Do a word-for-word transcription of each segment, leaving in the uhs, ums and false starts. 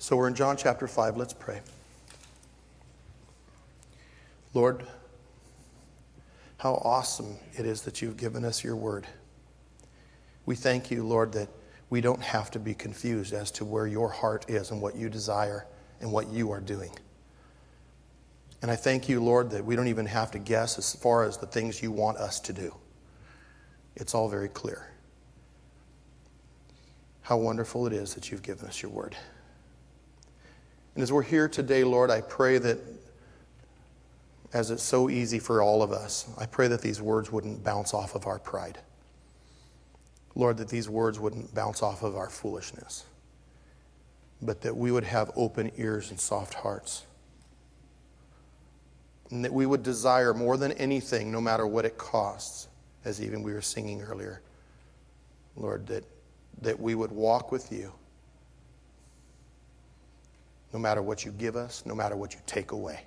So we're in John chapter five. Let's pray. Lord, how awesome it is that you've given us your word. We thank you, Lord, that we don't have to be confused as to where your heart is and what you desire and what you are doing. And I thank you, Lord, that we don't even have to guess as far as the things you want us to do. It's all very clear. How wonderful it is that you've given us your word. And as we're here today, Lord, I pray that, as it's so easy for all of us, I pray that these words wouldn't bounce off of our pride. Lord, that these words wouldn't bounce off of our foolishness, but that we would have open ears and soft hearts. And that we would desire more than anything, no matter what it costs, as even we were singing earlier, Lord, that, that we would walk with you, no matter what you give us, no matter what you take away.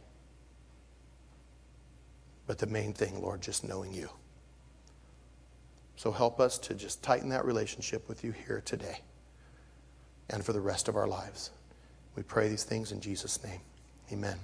But the main thing, Lord, just knowing you. So help us to just tighten that relationship with you here today and for the rest of our lives. We pray these things in Jesus' name. Amen.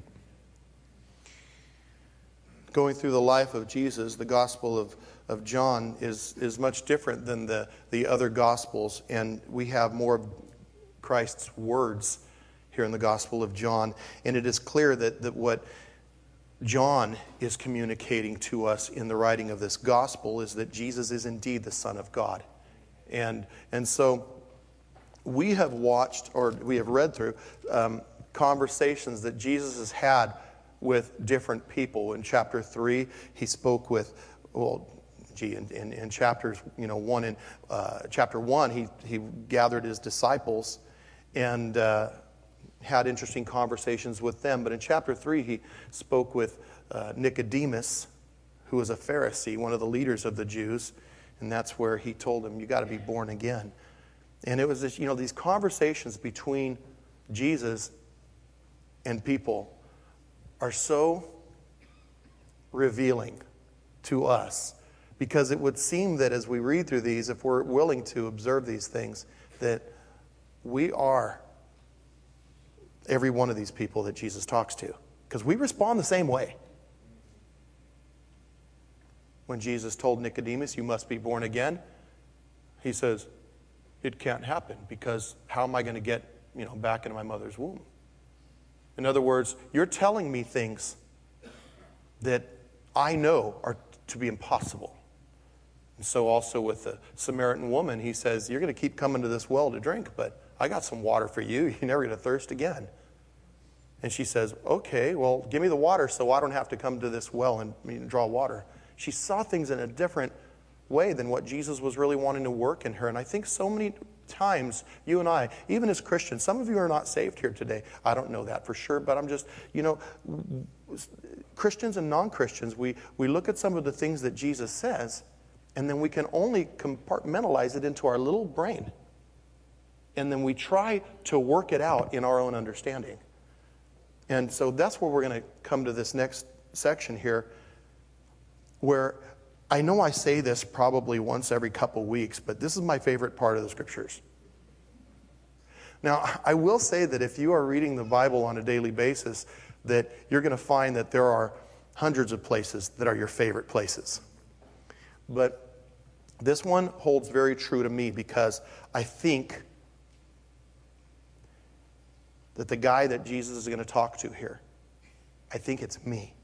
Going through the life of Jesus, the Gospel of, of John is, is much different than the, the other Gospels, and we have more of Christ's words here in the Gospel of John. And it is clear that, that what John is communicating to us in the writing of this gospel is that Jesus is indeed the Son of God. And, and so we have watched, or we have read through, um, conversations that Jesus has had with different people. In chapter three, he spoke with, well, gee, in, in, in chapters, you know, one in uh, chapter one, he, he gathered his disciples and uh, had interesting conversations with them. But in chapter three, he spoke with uh, Nicodemus, who was a Pharisee, one of the leaders of the Jews. And that's where he told him, you got to be born again. And it was this, you know, these conversations between Jesus and people are so revealing to us. Because it would seem that as we read through these, if we're willing to observe these things, that we are every one of these people that Jesus talks to. Because we respond the same way. When Jesus told Nicodemus, you must be born again, he says, it can't happen, because how am I going to get, you know, back into my mother's womb? In other words, you're telling me things that I know are to be impossible. And so also with the Samaritan woman, he says, you're going to keep coming to this well to drink, but I got some water for you. You're never going to thirst again. And she says, okay, well, give me the water so I don't have to come to this well and I mean, draw water. She saw things in a different way than what Jesus was really wanting to work in her. And I think so many times, you and I, even as Christians, some of you are not saved here today. I don't know that for sure, but I'm just, you know, Christians and non-Christians, we, we look at some of the things that Jesus says, and then we can only compartmentalize it into our little brain. And then we try to work it out in our own understanding. And so that's where we're going to come to this next section here, where I know I say this probably once every couple weeks, but this is my favorite part of the scriptures. Now, I will say that if you are reading the Bible on a daily basis, that you're going to find that there are hundreds of places that are your favorite places. But this one holds very true to me, because I think that the guy that Jesus is going to talk to here, I think it's me.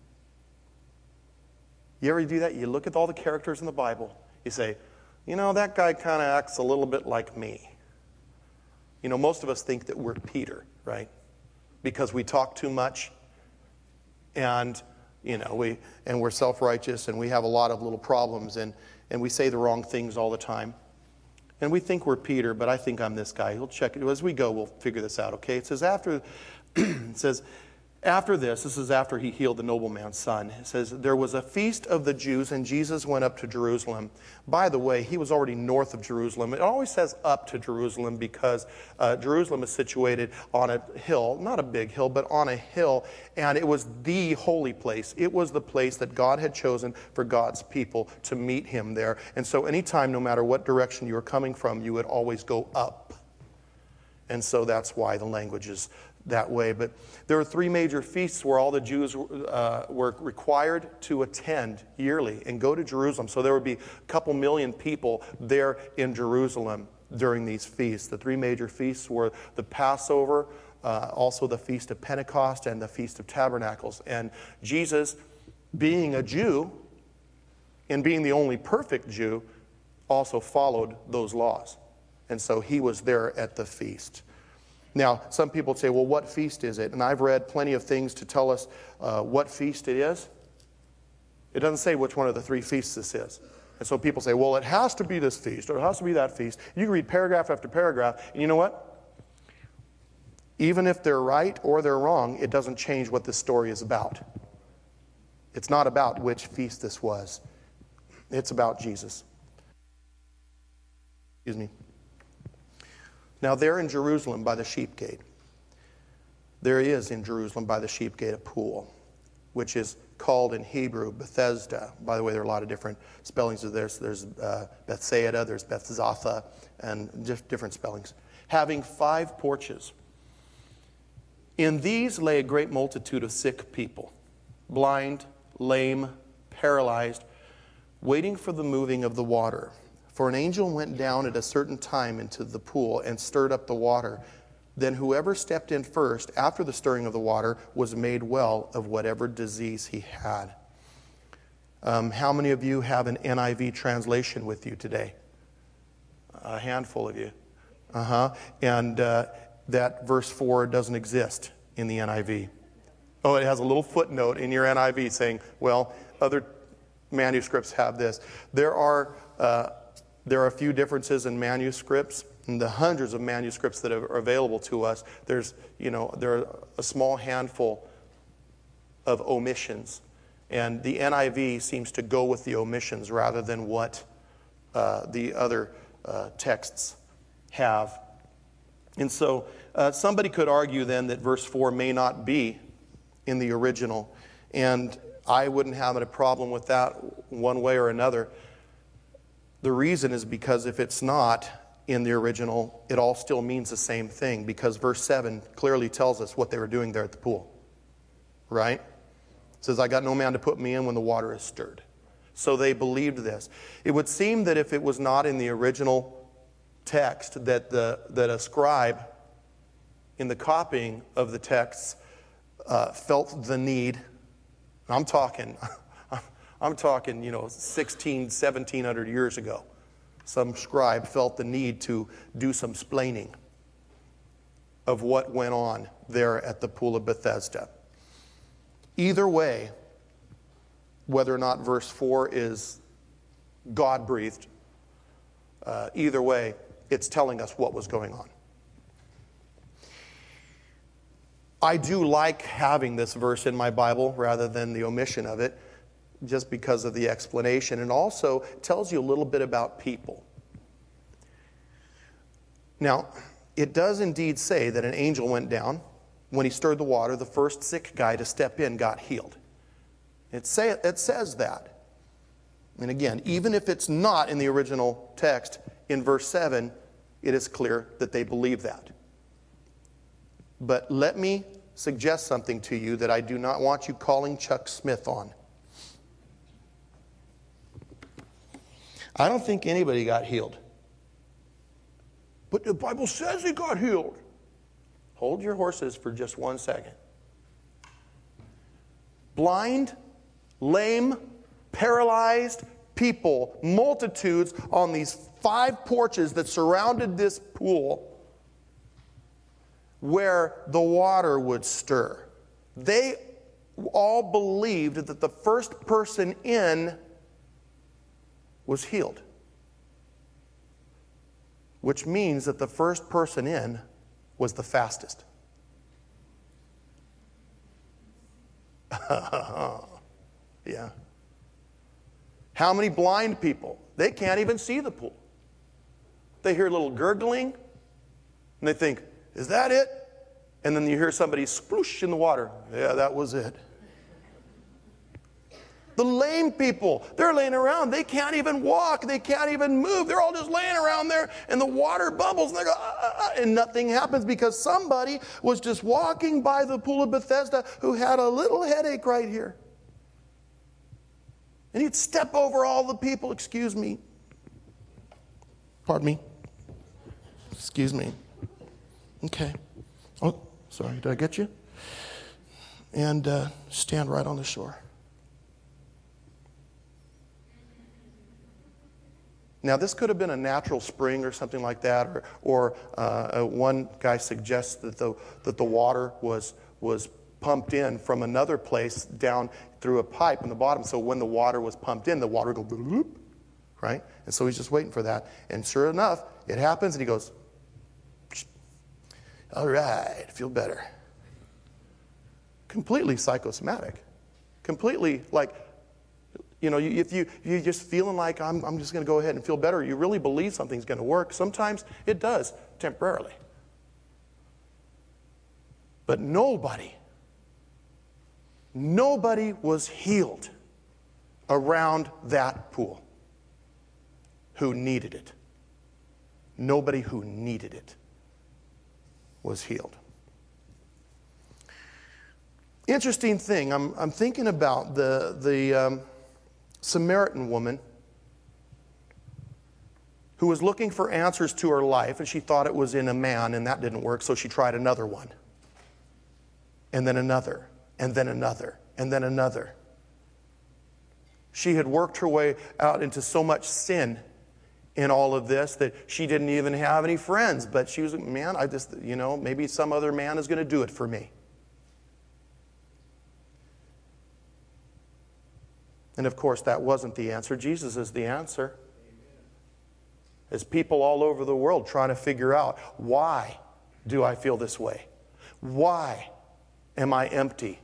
You ever do that? You look at all the characters in the Bible, you say, you know, that guy kind of acts a little bit like me. You know, most of us think that we're Peter, right? Because we talk too much, and, you know, we and we're self-righteous, and we have a lot of little problems, and, and we say the wrong things all the time. And we think we're Peter, but I think I'm this guy. We'll check it. As we go, we'll figure this out, okay? It says, after, it says, after this, this is after he healed the nobleman's son. It says, there was a feast of the Jews, and Jesus went up to Jerusalem. By the way, he was already north of Jerusalem. It always says up to Jerusalem because uh, Jerusalem is situated on a hill, not a big hill, but on a hill, and it was the holy place. It was the place that God had chosen for God's people to meet him there. And so anytime, no matter what direction you were coming from, you would always go up. And so that's why the language is that way. But there are three major feasts where all the Jews uh, were required to attend yearly and go to Jerusalem. So there would be a couple million people there in Jerusalem during these feasts. The three major feasts were the Passover, uh, also the Feast of Pentecost, and the Feast of Tabernacles. And Jesus, being a Jew and being the only perfect Jew, also followed those laws. And so he was there at the feast. Now, some people say, well, what feast is it? And I've read plenty of things to tell us uh, what feast it is. It doesn't say which one of the three feasts this is. And so people say, well, it has to be this feast, or it has to be that feast. You can read paragraph after paragraph, and you know what? Even if they're right or they're wrong, it doesn't change what this story is about. It's not about which feast this was. It's about Jesus. Excuse me. Now, there in Jerusalem by the sheep gate, there is in Jerusalem by the sheep gate a pool, which is called in Hebrew Bethesda. By the way, there are a lot of different spellings of this. There's uh, Bethsaida, there's Bethzatha, and just different spellings. Having five porches. In these lay a great multitude of sick people, blind, lame, paralyzed, waiting for the moving of the water. For an angel went down at a certain time into the pool and stirred up the water. Then whoever stepped in first after the stirring of the water was made well of whatever disease he had. Um, how many of you have an N I V translation with you today? A handful of you. Uh-huh. And uh, that verse four doesn't exist in the N I V. Oh, it has a little footnote in your N I V saying, well, other manuscripts have this. There are... Uh, There are a few differences in manuscripts. In the hundreds of manuscripts that are available to us, there's, you know, there are a small handful of omissions. And the N I V seems to go with the omissions rather than what uh, the other uh, texts have. And so uh, somebody could argue then that verse four may not be in the original. And I wouldn't have a problem with that one way or another. The reason is because if it's not in the original, it all still means the same thing, because verse seven clearly tells us what they were doing there at the pool. Right? It says, I got no man to put me in when the water is stirred. So they believed this. It would seem that if it was not in the original text, that the that a scribe in the copying of the texts uh, felt the need. I'm talking... I'm talking, you know, sixteen, seventeen hundred years ago. Some scribe felt the need to do some splaining of what went on there at the pool of Bethesda. Either way, whether or not verse four is God-breathed, uh, either way, it's telling us what was going on. I do like having this verse in my Bible rather than the omission of it, just because of the explanation, and also tells you a little bit about people. Now, it does indeed say that an angel went down. When he stirred the water, the first sick guy to step in got healed. It, say, it says that. And again, even if it's not in the original text, in verse seven, it is clear that they believe that. But let me suggest something to you that I do not want you calling Chuck Smith on. I don't think anybody got healed. But the Bible says he got healed. Hold your horses for just one second. Blind, lame, paralyzed people, multitudes on these five porches that surrounded this pool where the water would stir. They all believed that the first person in was healed. Which means that the first person in was the fastest. Yeah. How many blind people? They can't even see the pool. They hear a little gurgling, and they think, is that it? And then you hear somebody sploosh in the water. Yeah, that was it. The lame people, they're laying around. They can't even walk. They can't even move. They're all just laying around there, and the water bubbles, and they go, ah, ah, ah, and nothing happens because somebody was just walking by the pool of Bethesda who had a little headache right here. And he'd step over all the people. Excuse me. Pardon me. Excuse me. Okay. Oh, sorry. Did I get you? And uh, stand right on the shore. Now, this could have been a natural spring or something like that, or, or uh, one guy suggests that the that the water was was pumped in from another place down through a pipe in the bottom. So when the water was pumped in, the water would go bloop, right? And so he's just waiting for that. And sure enough, it happens, and he goes, "All right, I feel better." Completely psychosomatic, completely like. You know, if you, you're just feeling like, I'm, I'm just going to go ahead and feel better, you really believe something's going to work. Sometimes it does, temporarily. But nobody, nobody was healed around that pool who needed it. Nobody who needed it was healed. Interesting thing, I'm, I'm thinking about the, the um, Samaritan woman who was looking for answers to her life, and she thought it was in a man, and that didn't work, so she tried another one. And then another, and then another, and then another. She had worked her way out into so much sin in all of this that she didn't even have any friends, but she was, man, I just, you know, maybe some other man is going to do it for me. And of course, that wasn't the answer. Jesus is the answer. As people all over the world trying to figure out, why do I feel this way? Why am I empty?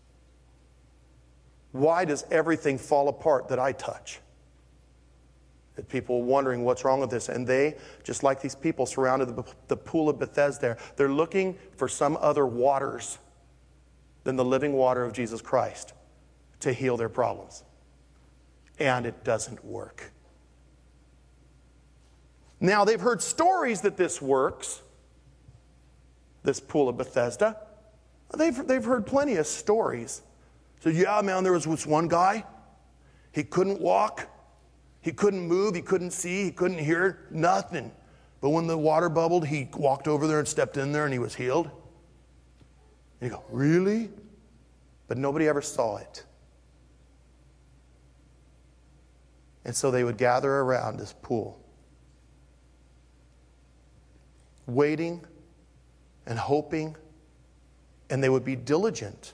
Why does everything fall apart that I touch? That people are wondering what's wrong with this. And they, just like these people surrounded the, the pool of Bethesda, they're looking for some other waters than the living water of Jesus Christ to heal their problems. And it doesn't work. Now, they've heard stories that this works, this pool of Bethesda. They've, they've heard plenty of stories. So, yeah, man, there was this one guy. He couldn't walk. He couldn't move. He couldn't see. He couldn't hear. Nothing. But when the water bubbled, he walked over there and stepped in there and he was healed. And you go, really? But nobody ever saw it. And so they would gather around this pool, waiting and hoping, and they would be diligent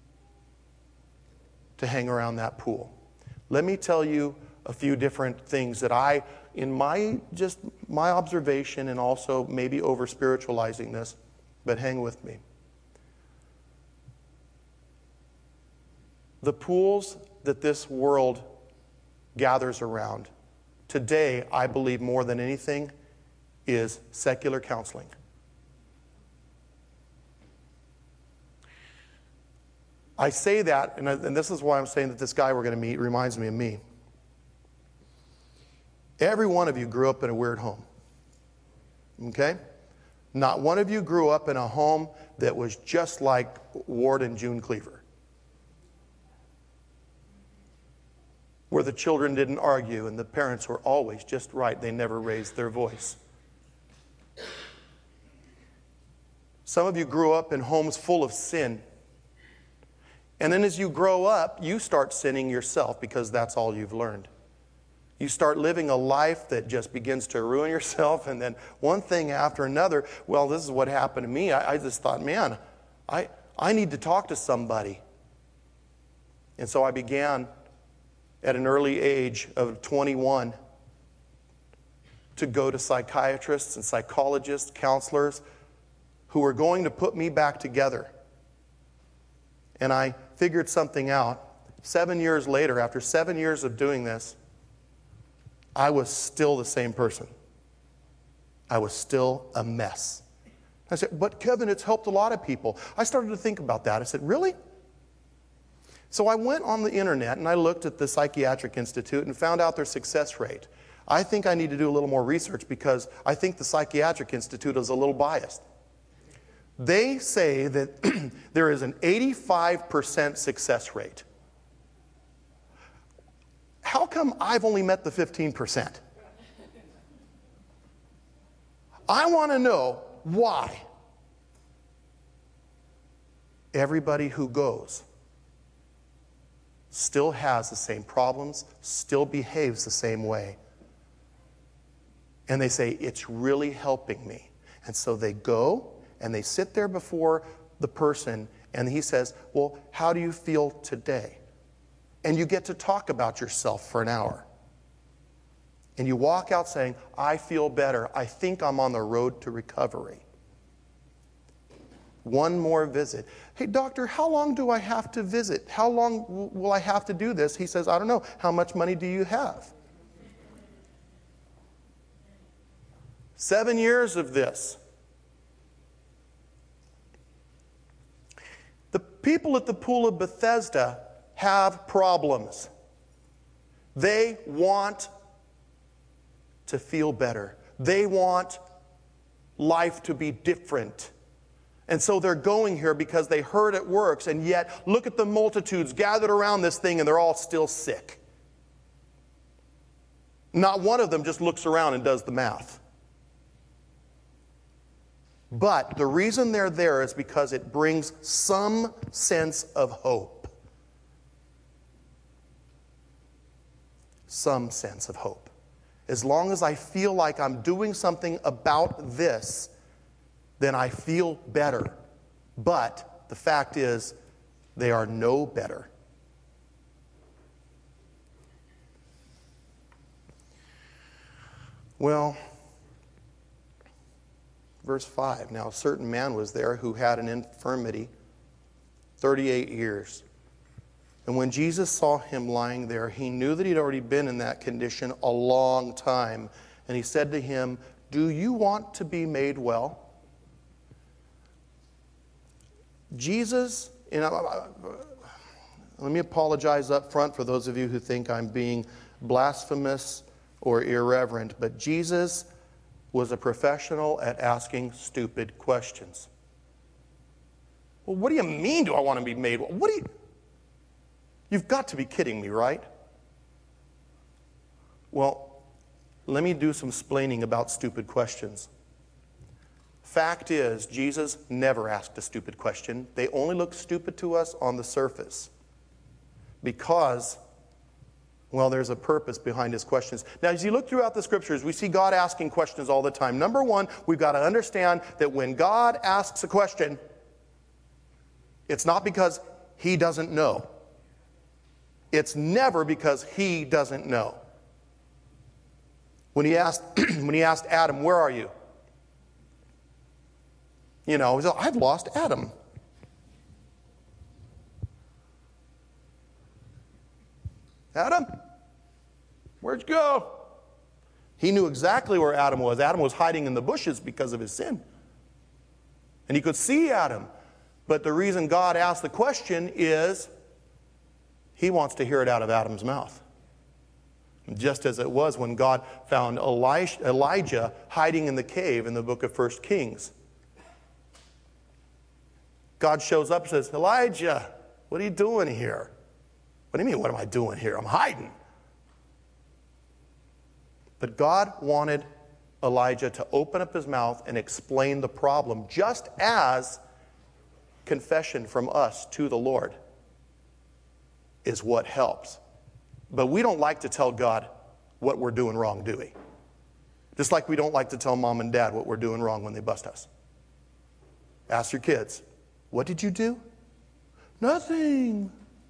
to hang around that pool. Let me tell you a few different things that I, in my just my observation, and also maybe over spiritualizing this, but hang with me. The pools that this world gathers around today, I believe more than anything, is secular counseling. I say that, and, I, and this is why I'm saying that this guy we're going to meet reminds me of me. Every one of you grew up in a weird home. Okay? Not one of you grew up in a home that was just like Ward and June Cleaver, where the children didn't argue and the parents were always just right. They never raised their voice. Some of you grew up in homes full of sin. And then as you grow up, you start sinning yourself because that's all you've learned. You start living a life that just begins to ruin yourself, and then one thing after another. Well, this is what happened to me. I, I just thought, man, I, I need to talk to somebody. And so I began at an early age of twenty-one to go to psychiatrists and psychologists, counselors, who were going to put me back together. And I figured something out. Seven years later, after seven years of doing this, I was still the same person. I was still a mess. I said, but Kevin, it's helped a lot of people. I started to think about that. I said, really? So I went on the internet and I looked at the Psychiatric Institute and found out their success rate. I think I need to do a little more research because I think the Psychiatric Institute is a little biased. They say that there is an eighty-five percent success rate. How come I've only met the fifteen percent? I want to know why. Everybody who goes still has the same problems, still behaves the same way. And they say, it's really helping me. And so they go and they sit there before the person and he says, well, how do you feel today? And you get to talk about yourself for an hour. And you walk out saying, I feel better. I think I'm on the road to recovery. One more visit. Hey, doctor, how long do I have to visit? How long w- will I have to do this? He says, I don't know. How much money do you have? Seven years of this. The people at the Pool of Bethesda have problems. They want to feel better. They want life to be different. And so they're going here because they heard it works, and yet look at the multitudes gathered around this thing and they're all still sick. Not one of them just looks around and does the math. But the reason they're there is because it brings some sense of hope. Some sense of hope. As long as I feel like I'm doing something about this, then I feel better. But the fact is, they are no better. Well, verse five, now a certain man was there who had an infirmity thirty-eight years. And when Jesus saw him lying there, he knew that he'd already been in that condition a long time. And he said to him, do you want to be made well? Jesus, you know, let me apologize up front for those of you who think I'm being blasphemous or irreverent, but Jesus was a professional at asking stupid questions. Well, what do you mean, do I want to be made well? What do you... You've got to be kidding me, right? Well, let me do some splaining about stupid questions. Fact is, Jesus never asked a stupid question. They only look stupid to us on the surface. Because, well, there's a purpose behind his questions. Now, as you look throughout the scriptures, we see God asking questions all the time. Number one, we've got to understand that when God asks a question, it's not because he doesn't know. It's never because he doesn't know. When he asked, when he asked Adam, where are you? You know, he's like, I've lost Adam. Adam, where'd you go? He knew exactly where Adam was. Adam was hiding in the bushes because of his sin. And he could see Adam. But the reason God asked the question is he wants to hear it out of Adam's mouth. Just as it was when God found Elijah hiding in the cave in the book of First Kings. God shows up and says, Elijah, what are you doing here? What do you mean, what am I doing here? I'm hiding. But God wanted Elijah to open up his mouth and explain the problem, just as confession from us to the Lord is what helps. But we don't like to tell God what we're doing wrong, do we? Just like we don't like to tell mom and dad what we're doing wrong when they bust us. Ask your kids, what did you do? Nothing.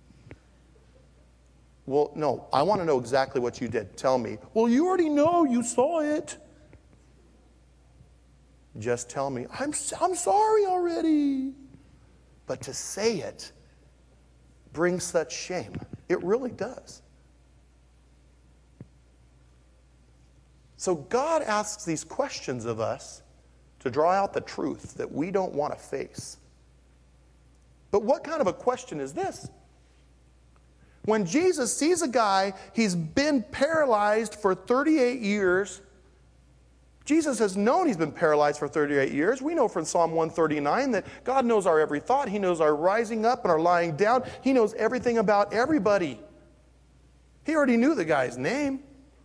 Well, no, I want to know exactly what you did. Tell me. Well, you already know. You saw it. Just tell me. I'm, I'm sorry already. But to say it brings such shame. It really does. So God asks these questions of us to draw out the truth that we don't want to face. But what kind of a question is this? When Jesus sees a guy, he's been paralyzed for thirty-eight years. Jesus has known he's been paralyzed for thirty-eight years. We know from Psalm one thirty-nine that God knows our every thought. He knows our rising up and our lying down. He knows everything about everybody. He already knew the guy's name.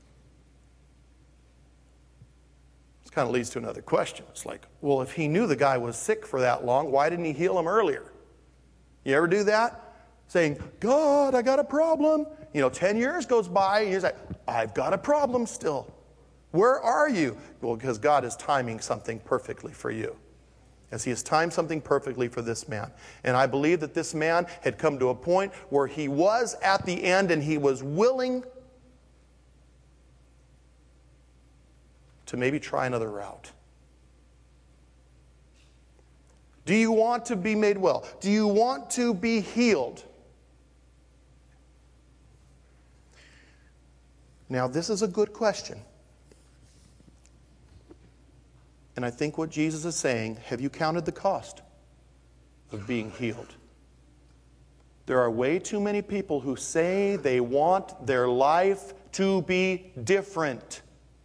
This kind of leads to another question. It's like, well, if he knew the guy was sick for that long, why didn't he heal him earlier? You ever do that? Saying, God, I got a problem. You know, ten years goes by and you're like, I've got a problem still. Where are you? Well, because God is timing something perfectly for you. As he has timed something perfectly for this man. And I believe that this man had come to a point where he was at the end and he was willing to maybe try another route. Do you want to be made well? Do you want to be healed? Now, this is a good question. And I think what Jesus is saying, have you counted the cost of being healed? There are way too many people who say they want their life to be different.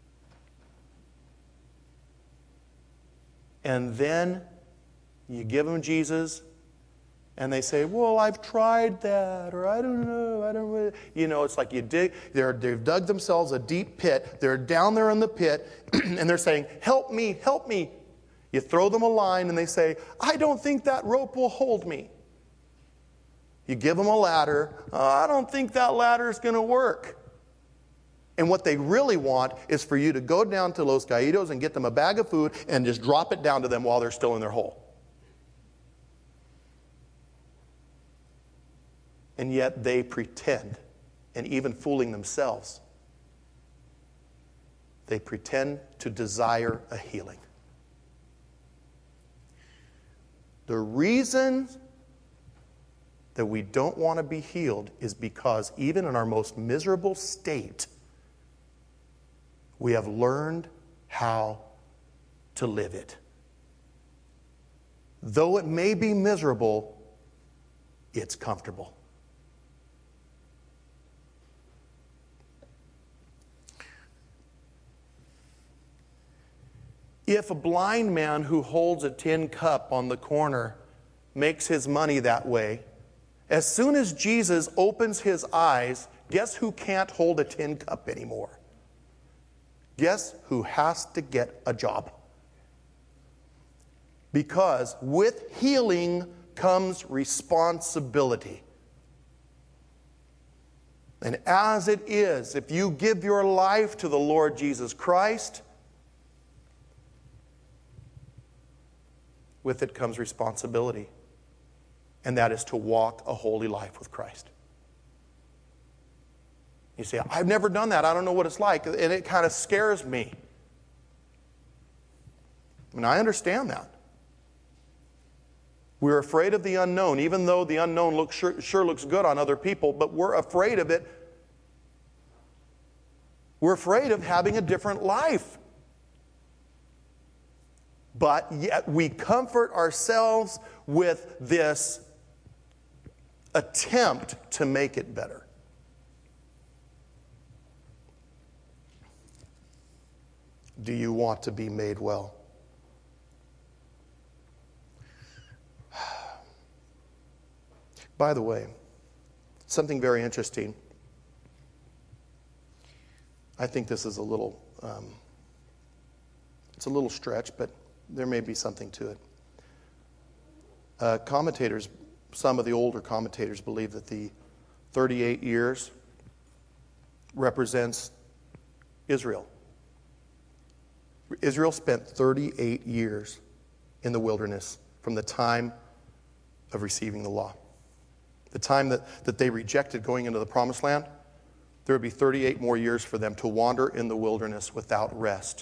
And then you give them Jesus, and they say, well, I've tried that, or I don't know, I don't really. You know, it's like you dig, they're, they've dug themselves a deep pit. They're down there in the pit, and they're saying, help me, help me. You throw them a line, and they say, I don't think that rope will hold me. You give them a ladder. Oh, I don't think that ladder is going to work. And what they really want is for you to go down to Los Caídos and get them a bag of food and just drop it down to them while they're still in their hole. And yet they pretend, and even fooling themselves, they pretend to desire a healing. The reason that we don't want to be healed is because even in our most miserable state, we have learned how to live it. Though it may be miserable, it's comfortable. If a blind man who holds a tin cup on the corner makes his money that way, as soon as Jesus opens his eyes, guess who can't hold a tin cup anymore? Guess who has to get a job? Because with healing comes responsibility. And as it is, if you give your life to the Lord Jesus Christ, with it comes responsibility. And that is to walk a holy life with Christ. You say, I've never done that. I don't know what it's like. And it kind of scares me. I mean, I understand that. We're afraid of the unknown, even though the unknown looks, sure, sure looks good on other people, but we're afraid of it. We're afraid of having a different life. But yet we comfort ourselves with this attempt to make it better. Do you want to be made well? By the way, something very interesting. I think this is a little, um, it's a little stretch, but there may be something to it. Uh, commentators, some of the older commentators believe that the thirty-eight years represents Israel. Israel spent thirty-eight years in the wilderness from the time of receiving the law. The time that, that they rejected going into the promised land, there would be thirty-eight more years for them to wander in the wilderness without rest.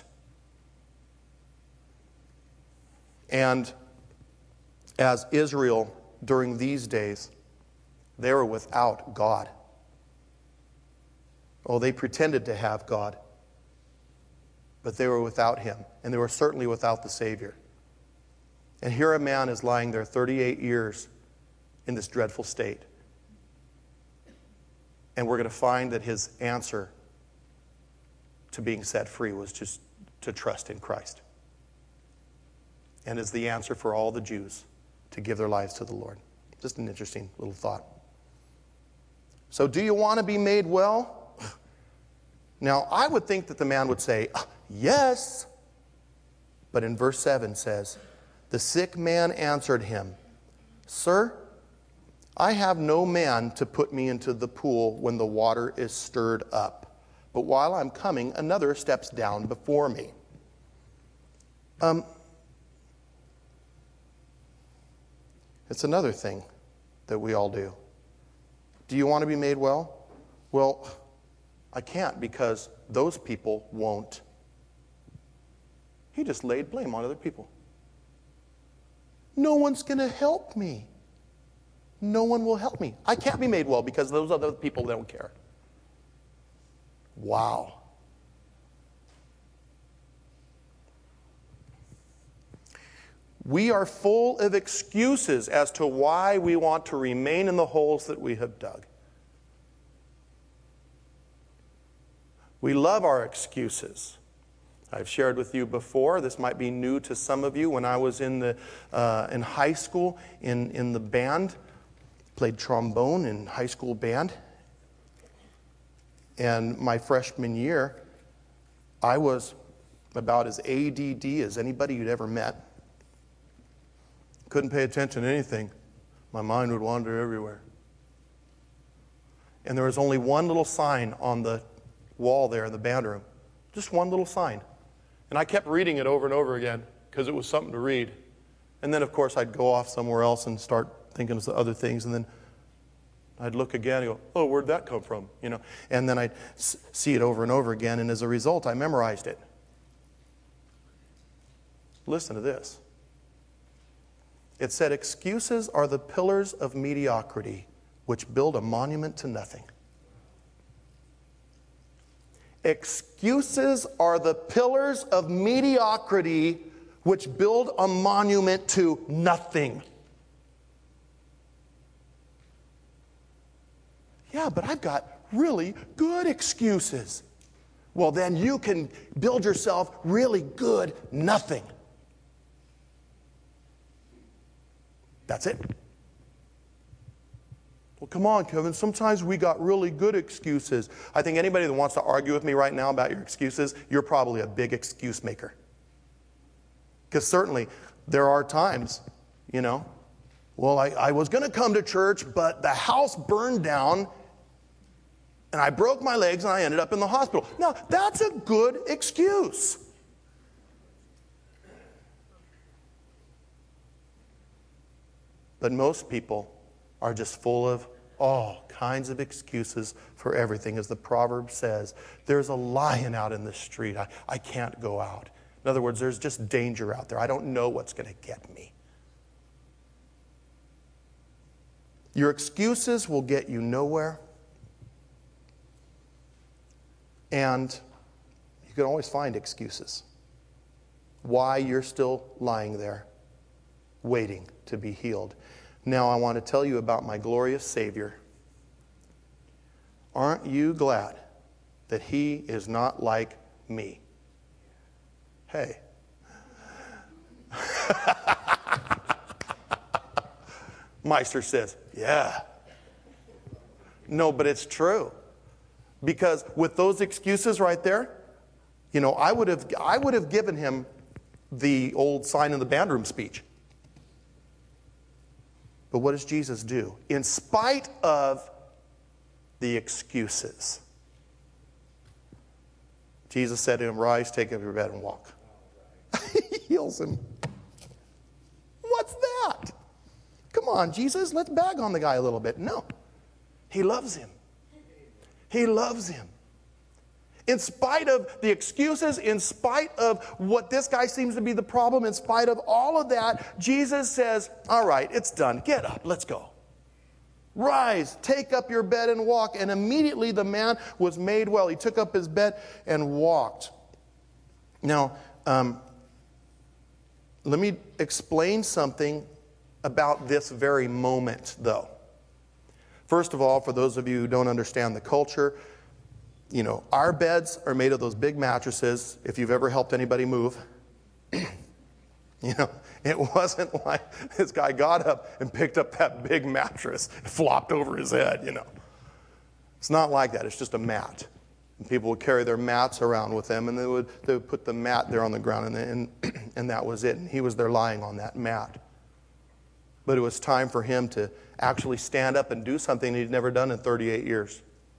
And as Israel during these days, they were without God. Oh, they pretended to have God, but they were without Him, and they were certainly without the Savior. And here a man is lying there thirty-eight years in this dreadful state. And we're going to find that his answer to being set free was just to trust in Christ. And is the answer for all the Jews to give their lives to the Lord. Just an interesting little thought. So do you want to be made well? Now, I would think that the man would say, yes. But in verse seven says, the sick man answered him, Sir, I have no man to put me into the pool when the water is stirred up. But while I'm coming, another steps down before me. Um, it's another thing that we all do. Do you want to be made well? Well, I can't because those people won't. He just laid blame on other people. No one's going to help me. No one will help me. I can't be made well because those other people don't care. Wow. We are full of excuses as to why we want to remain in the holes that we have dug. We love our excuses. I've shared with you before, this might be new to some of you, when I was in the uh, in high school, in, in the band, played trombone in high school band. And my freshman year, I was about as A D D as anybody you'd ever met. Couldn't pay attention to anything. My mind would wander everywhere. And there was only one little sign on the wall there in the band room. Just one little sign. And I kept reading it over and over again because it was something to read. And then, of course, I'd go off somewhere else and start thinking of other things. And then I'd look again and go, oh, where'd that come from? You know. And then I'd s- see it over and over again. And as a result, I memorized it. Listen to this. It said, excuses are the pillars of mediocrity which build a monument to nothing. Excuses are the pillars of mediocrity which build a monument to nothing. Yeah, but I've got really good excuses. Well, then you can build yourself really good nothing. That's it. Well, come on, Kevin. Sometimes we got really good excuses. I think anybody that wants to argue with me right now about your excuses, you're probably a big excuse maker. Because certainly there are times, you know, well, I, I was going to come to church, but the house burned down and I broke my legs and I ended up in the hospital. Now, that's a good excuse. But most people are just full of all kinds of excuses for everything. As the proverb says, there's a lion out in the street. I, I can't go out. In other words, there's just danger out there. I don't know what's going to get me. Your excuses will get you nowhere. And you can always find excuses why you're still lying there waiting to be healed. Now I want to tell you about my glorious Savior. Aren't you glad that He is not like me? Hey. Meister says, yeah. No, but it's true. Because with those excuses right there, you know, I would have I would have given him the old sign in the band room speech. But what does Jesus do? In spite of the excuses, Jesus said to him, rise, take up your bed and walk. He heals him. What's that? Come on, Jesus, let's bag on the guy a little bit. No. He loves him. He loves him. In spite of the excuses, in spite of what this guy seems to be the problem, in spite of all of that, Jesus says, all right, it's done. Get up. Let's go. Rise, take up your bed and walk. And immediately the man was made well. He took up his bed and walked. Now, um, let me explain something about this very moment, though. First of all, for those of you who don't understand the culture, you know, our beds are made of those big mattresses, if you've ever helped anybody move. You know, it wasn't like this guy got up and picked up that big mattress and flopped over his head, you know. It's not like that. It's just a mat. And people would carry their mats around with them, and they would, they would put the mat there on the ground, and, and, and that was it. And he was there lying on that mat. But it was time for him to actually stand up and do something he'd never done in thirty-eight years.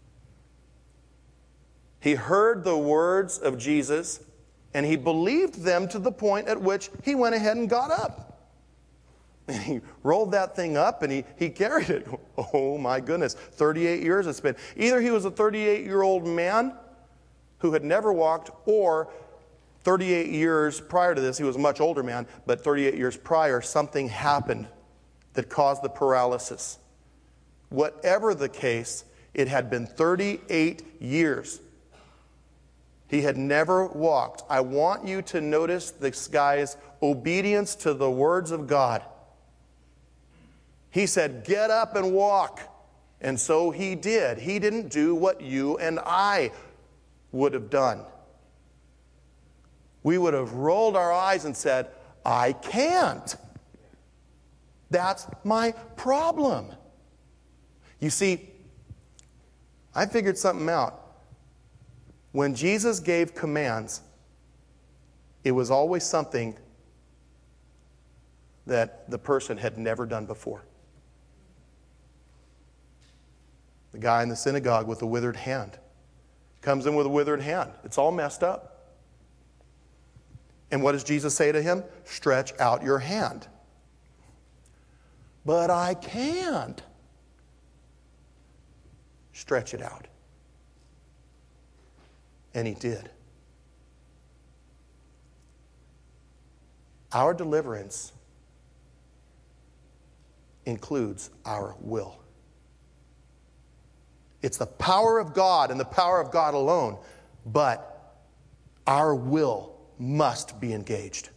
He heard the words of Jesus, and he believed them to the point at which he went ahead and got up. And he rolled that thing up, and he, he carried it. Oh, my goodness. thirty-eight years it's been. Either he was a thirty-eight-year-old man who had never walked, or thirty-eight years prior to this, he was a much older man, but thirty-eight years prior, something happened that caused the paralysis. Whatever the case, it had been thirty-eight years. He had never walked. I want you to notice this guy's obedience to the words of God. He said, get up and walk. And so he did. He didn't do what you and I would have done. We would have rolled our eyes and said, I can't. That's my problem. You see, I figured something out. When Jesus gave commands, it was always something that the person had never done before. The guy in the synagogue with the withered hand comes in with a withered hand. It's all messed up. And what does Jesus say to him? Stretch out your hand. But I can't. Stretch it out. And he did. Our deliverance includes our will. It's the power of God and the power of God alone, but our will must be engaged.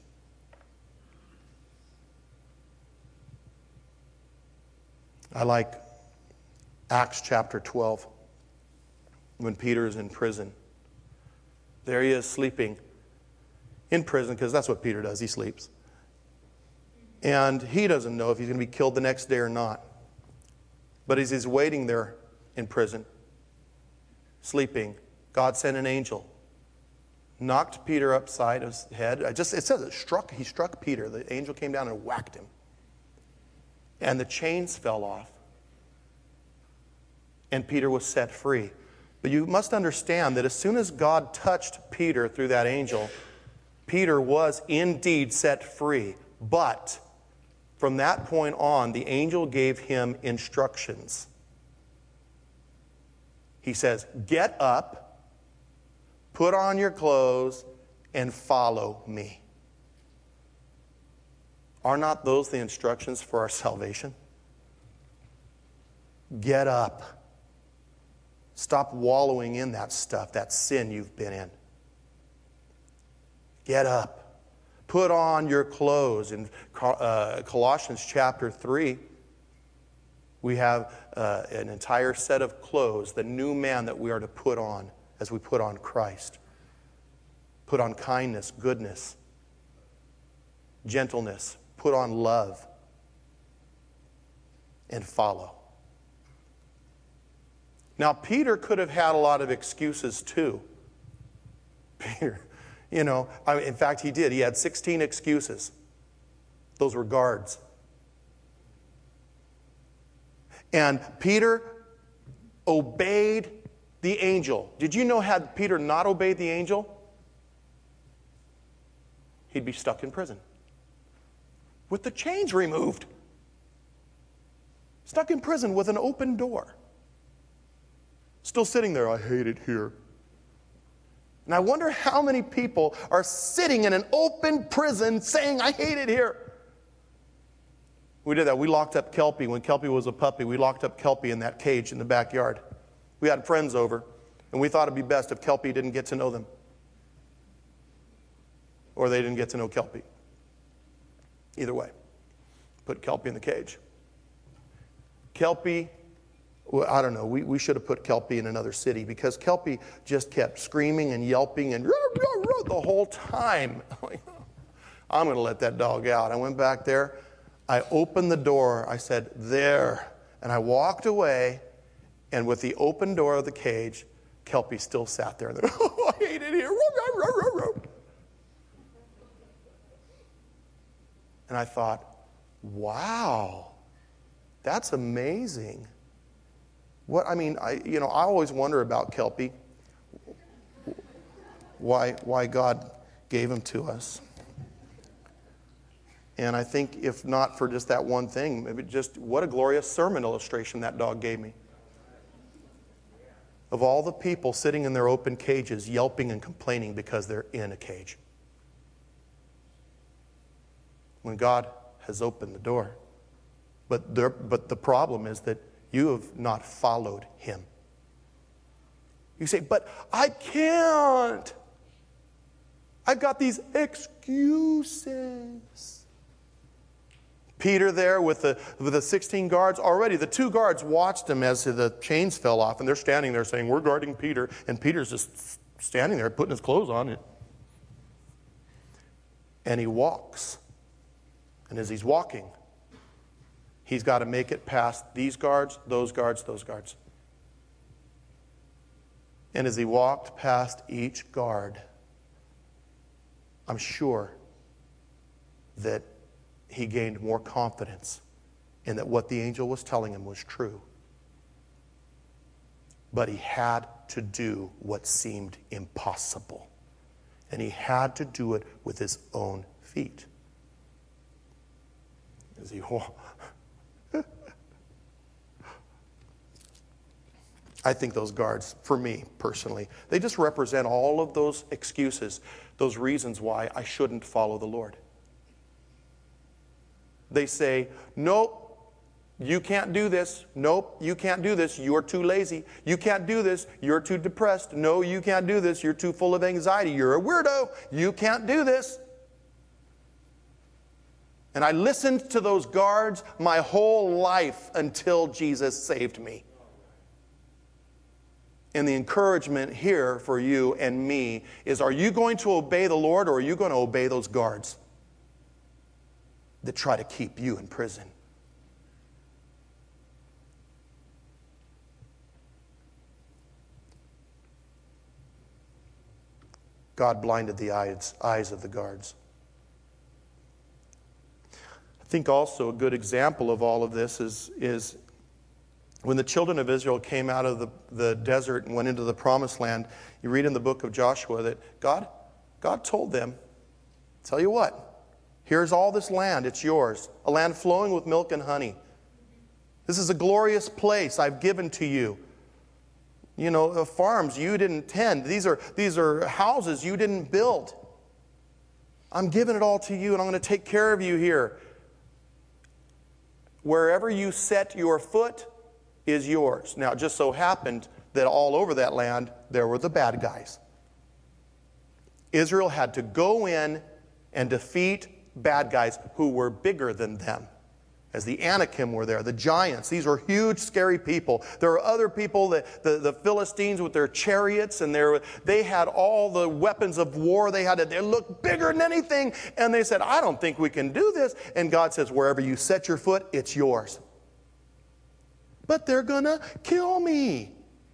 I like Acts chapter twelve, when Peter is in prison. There he is sleeping in prison, because that's what Peter does, he sleeps. And he doesn't know if he's going to be killed the next day or not. But as he's waiting there in prison, sleeping, God sent an angel, knocked Peter upside his head. I just, it says it struck, he struck Peter. The angel came down and whacked him. And the chains fell off. And Peter was set free. But you must understand that as soon as God touched Peter through that angel, Peter was indeed set free. But from that point on, the angel gave him instructions. He says, get up, put on your clothes, and follow me. Are not those the instructions for our salvation? Get up. Stop wallowing in that stuff, that sin you've been in. Get up. Put on your clothes. In uh, Colossians chapter three, we have uh, an entire set of clothes, the new man that we are to put on as we put on Christ. Put on kindness, goodness, gentleness. Put on love. And follow. Now, Peter could have had a lot of excuses too. Peter, you know, I, in fact, he did. He had sixteen excuses. Those were guards. And Peter obeyed the angel. Did you know, had Peter not obeyed the angel, he'd be stuck in prison with the chains removed. Stuck in prison with an open door. Still sitting there, I hate it here. And I wonder how many people are sitting in an open prison saying, I hate it here. We did that. We locked up Kelpie. When Kelpie was a puppy, we locked up Kelpie in that cage in the backyard. We had friends over, and we thought it'd be best if Kelpie didn't get to know them. Or they didn't get to know Kelpie. Either way. Put Kelpie in the cage. Kelpie Well, I don't know. We, we should have put Kelpie in another city because Kelpie just kept screaming and yelping and the whole time. I'm going to let that dog out. I went back there. I opened the door. I said, there. And I walked away. And with the open door of the cage, Kelpie still sat there. And then, oh, I hate it here. And I thought, wow, that's amazing. What I mean, I you know, I always wonder about Kelpie. Why why God gave him to us. And I think if not for just that one thing, maybe just what a glorious sermon illustration that dog gave me. Of all the people sitting in their open cages, yelping and complaining because they're in a cage. When God has opened the door. But there, but the problem is that you have not followed him. You say, but I can't. I've got these excuses. Peter there with the, with the sixteen guards. Already the two guards watched him as the chains fell off. And they're standing there saying, we're guarding Peter. And Peter's just standing there putting his clothes on. And he walks. And as he's walking, he's got to make it past these guards, those guards, those guards. And as he walked past each guard, I'm sure that he gained more confidence in that what the angel was telling him was true. But he had to do what seemed impossible. And he had to do it with his own feet. As he walked. I think those guards, for me personally, they just represent all of those excuses, those reasons why I shouldn't follow the Lord. They say, nope, you can't do this. Nope, you can't do this. You're too lazy. You can't do this. You're too depressed. No, you can't do this. You're too full of anxiety. You're a weirdo. You can't do this. And I listened to those guards my whole life until Jesus saved me. And the encouragement here for you and me is, are you going to obey the Lord or are you going to obey those guards that try to keep you in prison? God blinded the eyes, eyes of the guards. I think also a good example of all of this is, is when the children of Israel came out of the, the desert and went into the promised land. You read in the book of Joshua that God, God told them, tell you what, here's all this land, it's yours. A land flowing with milk and honey. This is a glorious place I've given to you. You know, uh, farms you didn't tend. These are, these are houses you didn't build. I'm giving it all to you and I'm going to take care of you here. Wherever you set your foot is yours. Now, it just so happened that all over that land, there were the bad guys. Israel had to go in and defeat bad guys who were bigger than them. As the Anakim were there, the giants. These were huge, scary people. There were other people, that, the, the Philistines with their chariots, and their, they had all the weapons of war. They had to, they looked bigger than anything. And they said, I don't think we can do this. And God says, wherever you set your foot, it's yours. But they're going to kill me.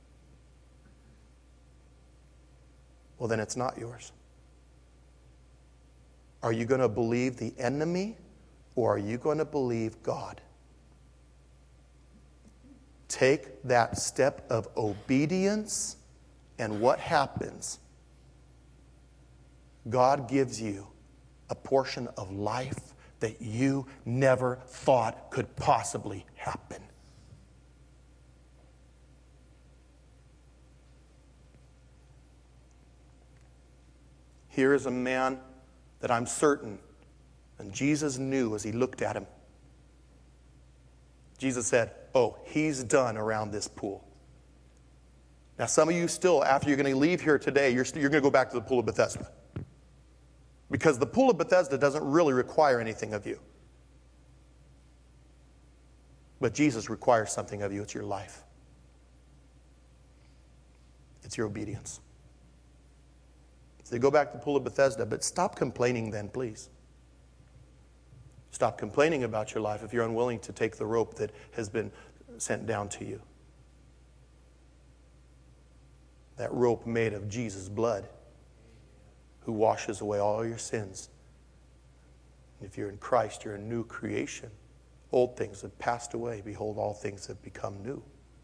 Well, then it's not yours. Are you going to believe the enemy? Or are you going to believe God? Take that step of obedience, and what happens? God gives you a portion of life that you never thought could possibly happen. Here is a man that I'm certain, and Jesus knew as he looked at him. Jesus said, oh, he's done around this pool. Now some of you still, after you're going to leave here today, you're, you're going to go back to the pool of Bethesda. Because the pool of Bethesda doesn't really require anything of you. But Jesus requires something of you. It's your life. It's your obedience. So go back to the pool of Bethesda, but stop complaining then, please. Stop complaining about your life if you're unwilling to take the rope that has been sent down to you. That rope made of Jesus' blood, who washes away all your sins. If you're in Christ, you're a new creation. Old things have passed away. Behold, all things have become new.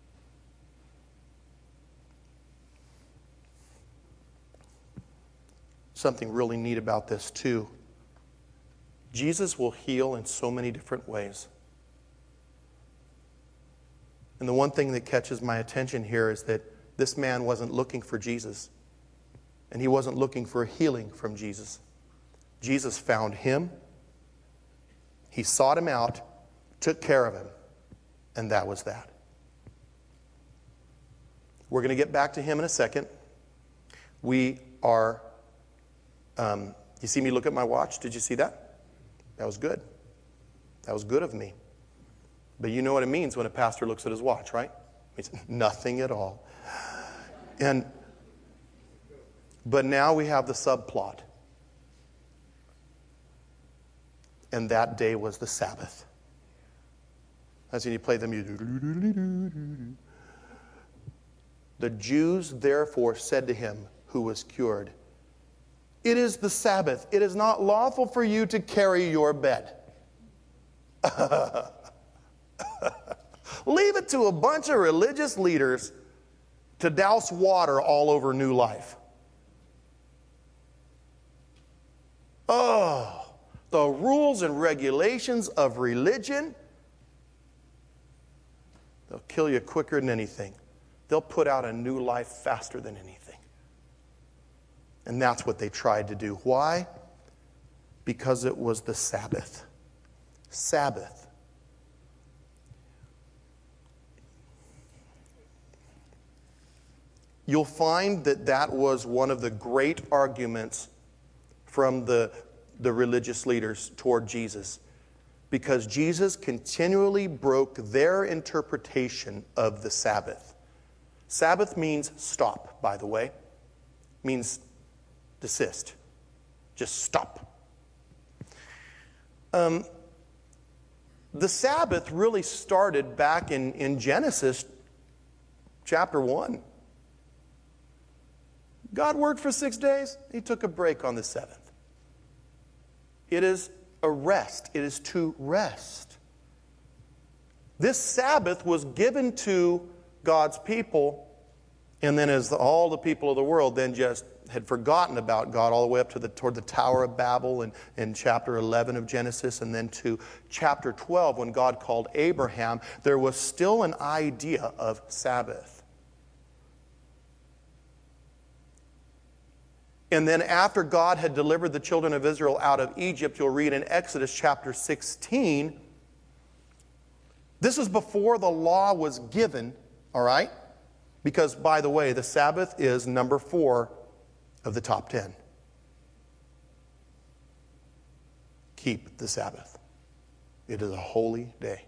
Something really neat about this too. Jesus will heal in so many different ways. And the one thing that catches my attention here is that this man wasn't looking for Jesus. And he wasn't looking for healing from Jesus. Jesus found him. He sought him out, took care of him, and that was that. We're going to get back to him in a second. We are, um, you see me look at my watch? Did you see that? That was good. That was good of me. But you know what it means when a pastor looks at his watch, right? It means nothing at all. And, but now we have the subplot. And that day was the Sabbath. That's when you play the music. The Jews therefore said to him who was cured, "It is the Sabbath. It is not lawful for you to carry your bed." Leave it to a bunch of religious leaders to douse water all over New Life. Oh. The rules and regulations of religion, they'll kill you quicker than anything. They'll put out a new life faster than anything. And that's what they tried to do. Why? Because it was the Sabbath. Sabbath. You'll find that that was one of the great arguments from the the religious leaders toward Jesus, because Jesus continually broke their interpretation of the Sabbath. Sabbath means stop, by the way. Means desist. Just stop. Um, the Sabbath really started back in, in Genesis chapter one. God worked for six days. He took a break on the seventh. It is a rest. It is to rest. This Sabbath was given to God's people, and then as the, all the people of the world then just had forgotten about God all the way up to the toward the Tower of Babel in, in chapter eleven of Genesis, and then to chapter twelve when God called Abraham, there was still an idea of Sabbath. And then after God had delivered the children of Israel out of Egypt, you'll read in Exodus chapter sixteen, this is before the law was given, all right? Because, by the way, the Sabbath is number four of the top ten. Keep the Sabbath. It is a holy day.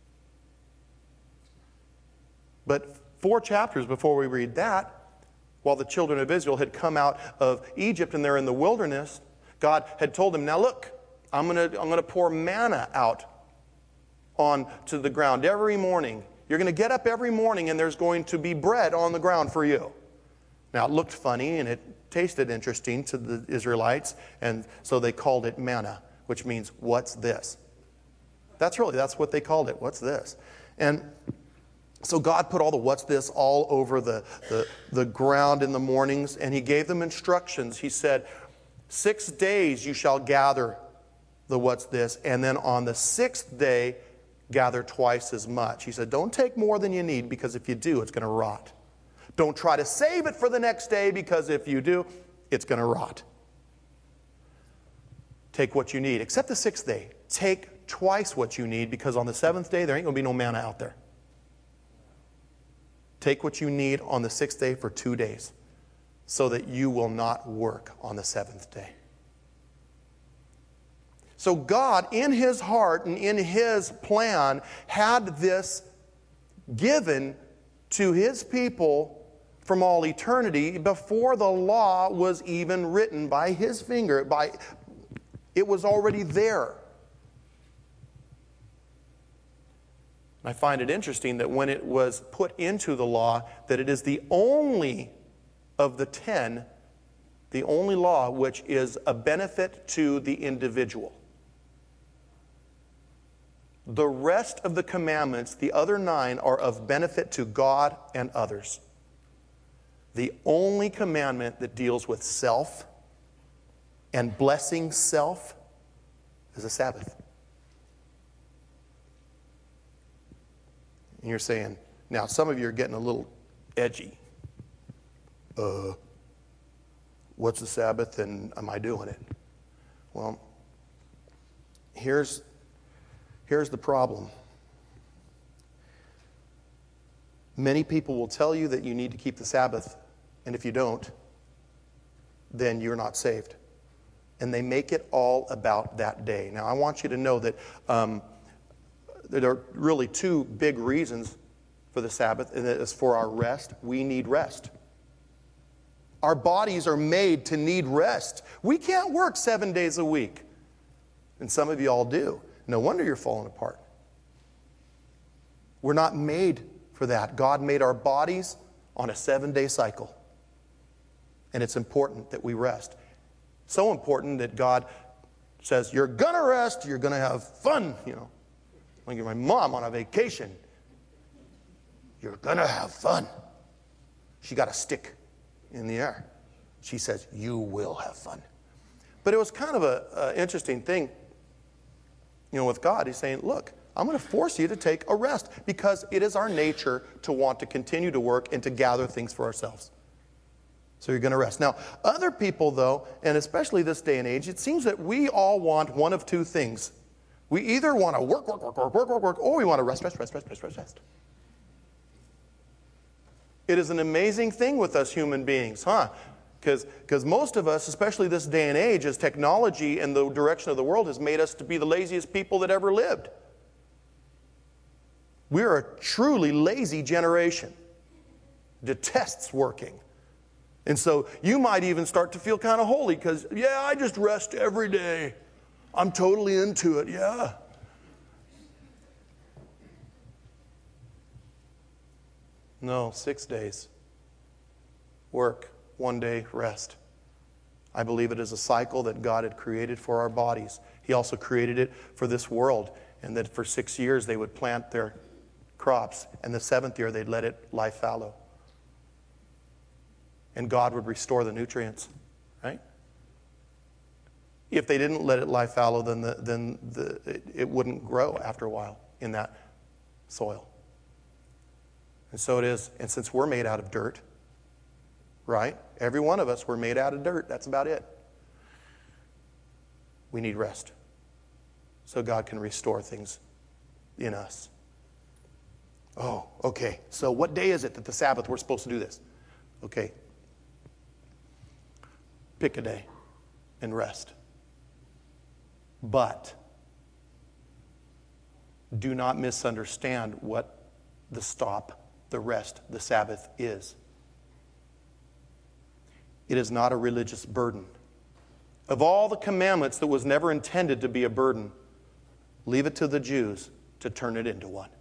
But four chapters before we read that, while the children of Israel had come out of Egypt and they're in the wilderness, God had told them, now look, I'm going to I'm going to pour manna out onto the ground every morning. You're going to get up every morning and there's going to be bread on the ground for you. Now it looked funny and it tasted interesting to the Israelites, and so they called it manna, which means, what's this? That's really, that's what they called it. What's this? And so God put all the what's this all over the, the, the ground in the mornings, and he gave them instructions. He said, six days you shall gather the what's this, and then on the sixth day, gather twice as much. He said, don't take more than you need, because if you do, it's going to rot. Don't try to save it for the next day, because if you do, it's going to rot. Take what you need, except the sixth day. Take twice what you need, because on the seventh day, there ain't going to be no manna out there. Take what you need on the sixth day for two days so that you will not work on the seventh day. So God, in his heart and in his plan, had this given to his people from all eternity, before the law was even written by his finger. By, it was already there. I find it interesting that when it was put into the law, that it is the only of the ten, the only law which is a benefit to the individual. The rest of the commandments, the other nine, are of benefit to God and others. The only commandment that deals with self and blessing self is the Sabbath. And you're saying, now some of you are getting a little edgy. Uh, what's the Sabbath and am I doing it? Well, here's, here's the problem. Many people will tell you that you need to keep the Sabbath, and if you don't, then you're not saved. And they make it all about that day. Now, I want you to know that um, there are really two big reasons for the Sabbath, and that is for our rest. We need rest. Our bodies are made to need rest. We can't work seven days a week. And some of you all do. No wonder you're falling apart. We're not made for that. God made our bodies on a seven-day cycle. And it's important that we rest. So important that God says, you're going to rest, you're going to have fun. You know, like my mom on a vacation. You're going to have fun. She got a stick in the air. She says, you will have fun. But it was kind of an interesting thing, you know, with God. He's saying, look, I'm going to force you to take a rest because it is our nature to want to continue to work and to gather things for ourselves. So you're going to rest. Now, other people, though, and especially this day and age, it seems that we all want one of two things. We either want to work, work, work, work, work, work, work, or we want to rest, rest, rest, rest, rest, rest, rest. It is an amazing thing with us human beings, huh? Because most of us, especially this day and age, as technology and the direction of the world has made us to be the laziest people that ever lived. We're a truly lazy generation. Detests working. And so you might even start to feel kind of holy because, yeah, I just rest every day. I'm totally into it, yeah. No, six days. Work, one day rest. I believe it is a cycle that God had created for our bodies. He also created it for this world, and that for six years they would plant their crops, and the seventh year they'd let it lie fallow. And God would restore the nutrients, right? If they didn't let it lie fallow, then, the, then the, it, it wouldn't grow after a while in that soil. And so it is. And since we're made out of dirt, right? Every one of us, we're made out of dirt. That's about it. We need rest so God can restore things in us. Oh, okay. So what day is it that the Sabbath we're supposed to do this? Okay. Pick a day and rest. But do not misunderstand what the stop, the rest, the Sabbath is. It is not a religious burden. Of all the commandments that was never intended to be a burden, leave it to the Jews to turn it into one.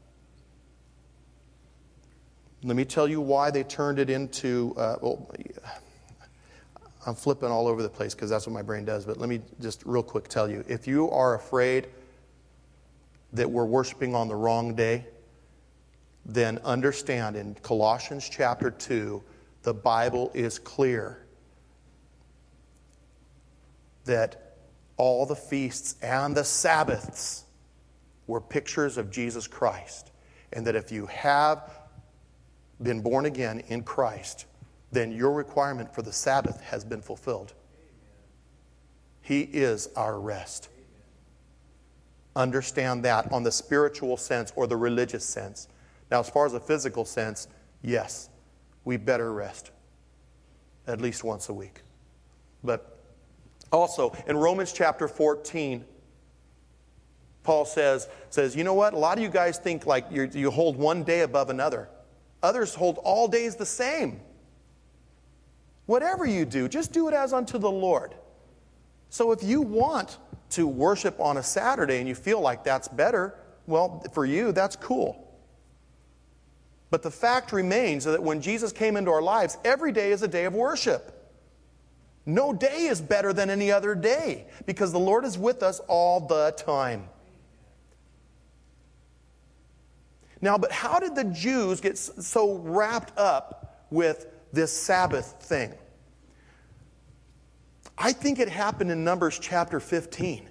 Let me tell you why they turned it into, uh, well, I'm flipping all over the place because that's what my brain does, but let me just real quick tell you. If you are afraid that we're worshiping on the wrong day, then understand in Colossians chapter two, the Bible is clear that all the feasts and the Sabbaths were pictures of Jesus Christ. And that if you have been born again in Christ, then your requirement for the Sabbath has been fulfilled. He is our rest. Understand that on the spiritual sense or the religious sense. Now, as far as the physical sense, yes, we better rest at least once a week. But also, in Romans chapter fourteen, Paul says, says, you know what? A lot of you guys think like you you hold one day above another. Others hold all days the same. Whatever you do, just do it as unto the Lord. So if you want to worship on a Saturday and you feel like that's better, well, for you, that's cool. But the fact remains that when Jesus came into our lives, every day is a day of worship. No day is better than any other day because the Lord is with us all the time. Now, but how did the Jews get so wrapped up with this Sabbath thing? I think it happened in Numbers chapter fifteen.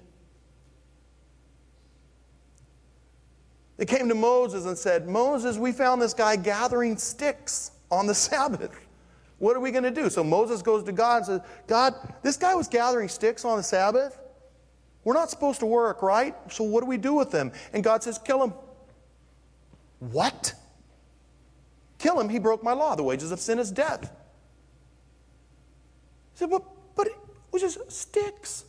They came to Moses and said, Moses, we found this guy gathering sticks on the Sabbath. What are we going to do? So Moses goes to God and says, God, this guy was gathering sticks on the Sabbath. We're not supposed to work, right? So what do we do with them? And God says, kill him. What? Kill him. He broke my law. The wages of sin is death. He said, but, but it was just sticks.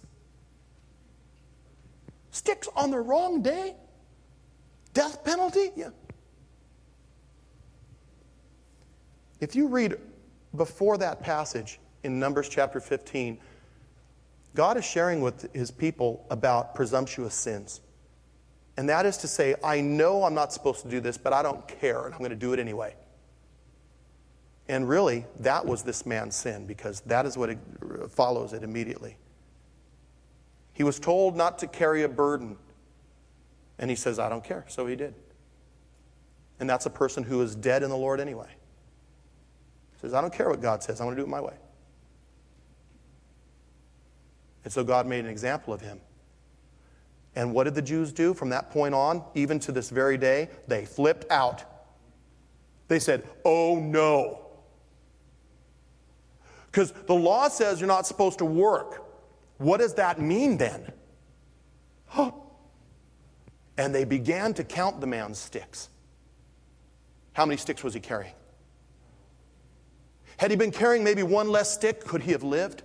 Sticks on the wrong day? Death penalty? Yeah. If you read before that passage in Numbers chapter fifteen, God is sharing with his people about presumptuous sins. And that is to say, I know I'm not supposed to do this, but I don't care, and I'm going to do it anyway. And really, that was this man's sin, because that is what it follows it immediately. He was told not to carry a burden. And he says, I don't care. So he did. And that's a person who is dead in the Lord anyway. He says, I don't care what God says. I'm going to do it my way. And so God made an example of him. And what did the Jews do from that point on, even to this very day? They flipped out. They said, oh no. Because the law says you're not supposed to work. What does that mean then? And they began to count the man's sticks. How many sticks was he carrying? Had he been carrying maybe one less stick, could he have lived?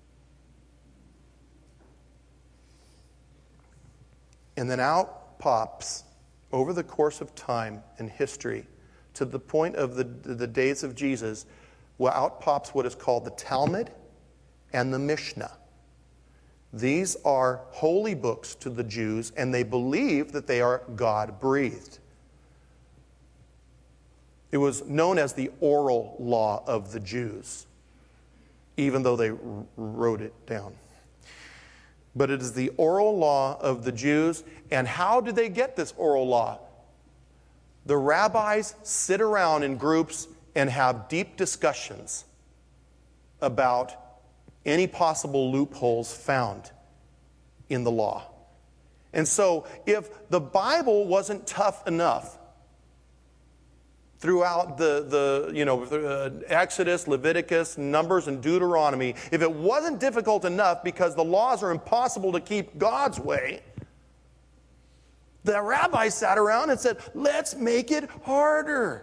And then out pops, over the course of time and history, to the point of the, the days of Jesus, well, out pops what is called the Talmud and the Mishnah. These are holy books to the Jews, and they believe that they are God-breathed. It was known as the oral law of the Jews, even though they wrote it down. But it is the oral law of the Jews. And how did they get this oral law? The rabbis sit around in groups and have deep discussions about any possible loopholes found in the law. And so if the Bible wasn't tough enough throughout the, the you know, uh, Exodus, Leviticus, Numbers, and Deuteronomy, if it wasn't difficult enough because the laws are impossible to keep God's way, the rabbis sat around and said, let's make it harder.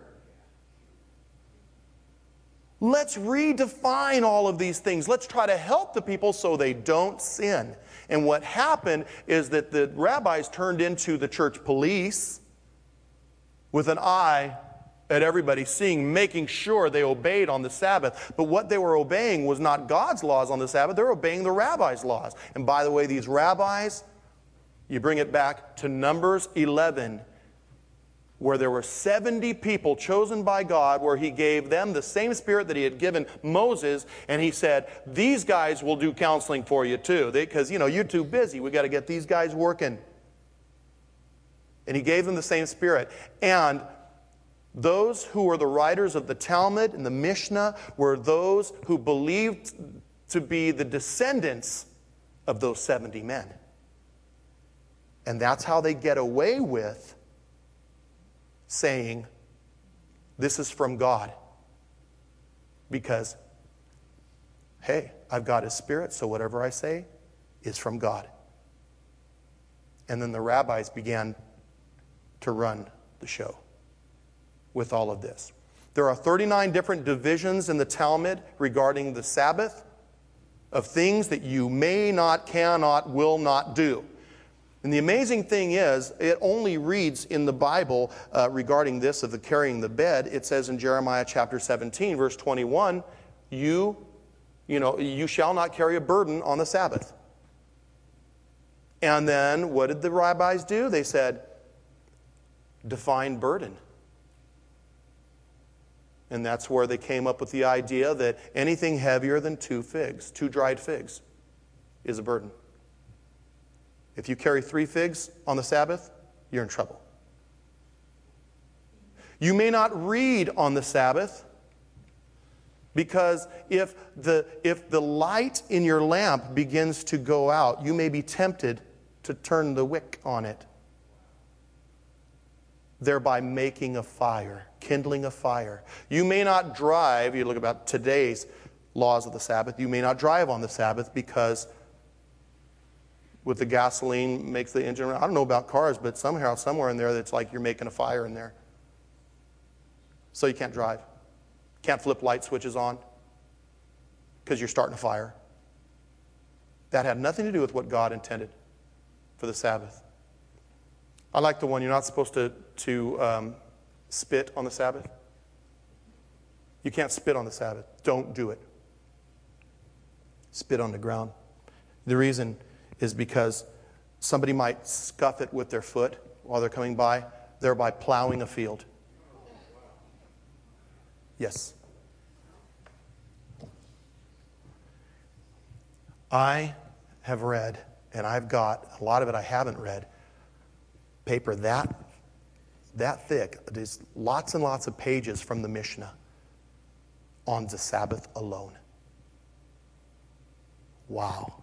Let's redefine all of these things. Let's try to help the people so they don't sin. And what happened is that the rabbis turned into the church police with an eye at everybody seeing, making sure they obeyed on the Sabbath. But what they were obeying was not God's laws on the Sabbath. They were obeying the rabbis' laws. And by the way, these rabbis, you bring it back to Numbers eleven, where there were seventy people chosen by God, where he gave them the same spirit that he had given Moses, and he said, these guys will do counseling for you too, because, you know, you're too busy. We've got to get these guys working. And he gave them the same spirit. And those who were the writers of the Talmud and the Mishnah were those who believed to be the descendants of those seventy men. And that's how they get away with saying, this is from God. Because, hey, I've got his spirit, so whatever I say is from God. And then the rabbis began to run the show with all of this. There are thirty-nine different divisions in the Talmud regarding the Sabbath of things that you may not, cannot, will not do. And the amazing thing is, it only reads in the Bible uh, regarding this of the carrying the bed. It says in Jeremiah chapter seventeen, verse twenty-one, you You know, you shall not carry a burden on the Sabbath. And then what did the rabbis do? They said, define burden. And that's where they came up with the idea that anything heavier than two figs, two dried figs, is a burden. If you carry three figs on the Sabbath, you're in trouble. You may not read on the Sabbath, because if the, if the light in your lamp begins to go out, you may be tempted to turn the wick on it, thereby making a fire, kindling a fire. You may not drive, you look about today's laws of the Sabbath, you may not drive on the Sabbath because with the gasoline makes the engine run. I don't know about cars, but somehow, somewhere in there, it's like you're making a fire in there. So you can't drive. Can't flip light switches on because you're starting a fire. That had nothing to do with what God intended for the Sabbath. I like the one, you're not supposed to, to um, spit on the Sabbath. You can't spit on the Sabbath. Don't do it. Spit on the ground. The reason is because somebody might scuff it with their foot while they're coming by, thereby plowing a field. Yes. I have read, and I've got, a lot of it I haven't read, paper that, that thick. There's lots and lots of pages from the Mishnah on the Sabbath alone. Wow.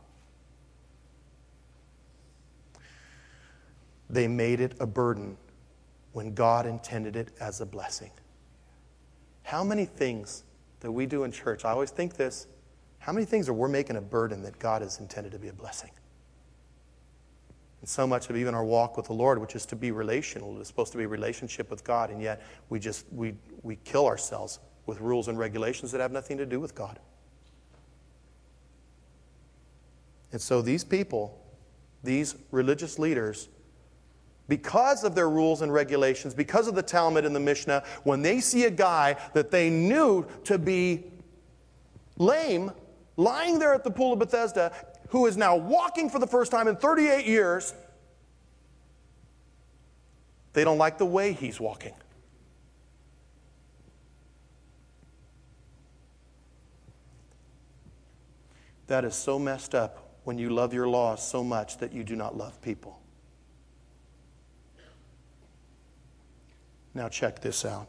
They made it a burden when God intended it as a blessing. How many things that we do in church, I always think this, how many things are we making a burden that God has intended to be a blessing? And so much of even our walk with the Lord, which is to be relational, is supposed to be a relationship with God, and yet we just, we, we kill ourselves with rules and regulations that have nothing to do with God. And so these people, these religious leaders, because of their rules and regulations, because of the Talmud and the Mishnah, when they see a guy that they knew to be lame, lying there at the pool of Bethesda, who is now walking for the first time in thirty-eight years, they don't like the way he's walking. That is so messed up when you love your laws so much that you do not love people. Now check this out.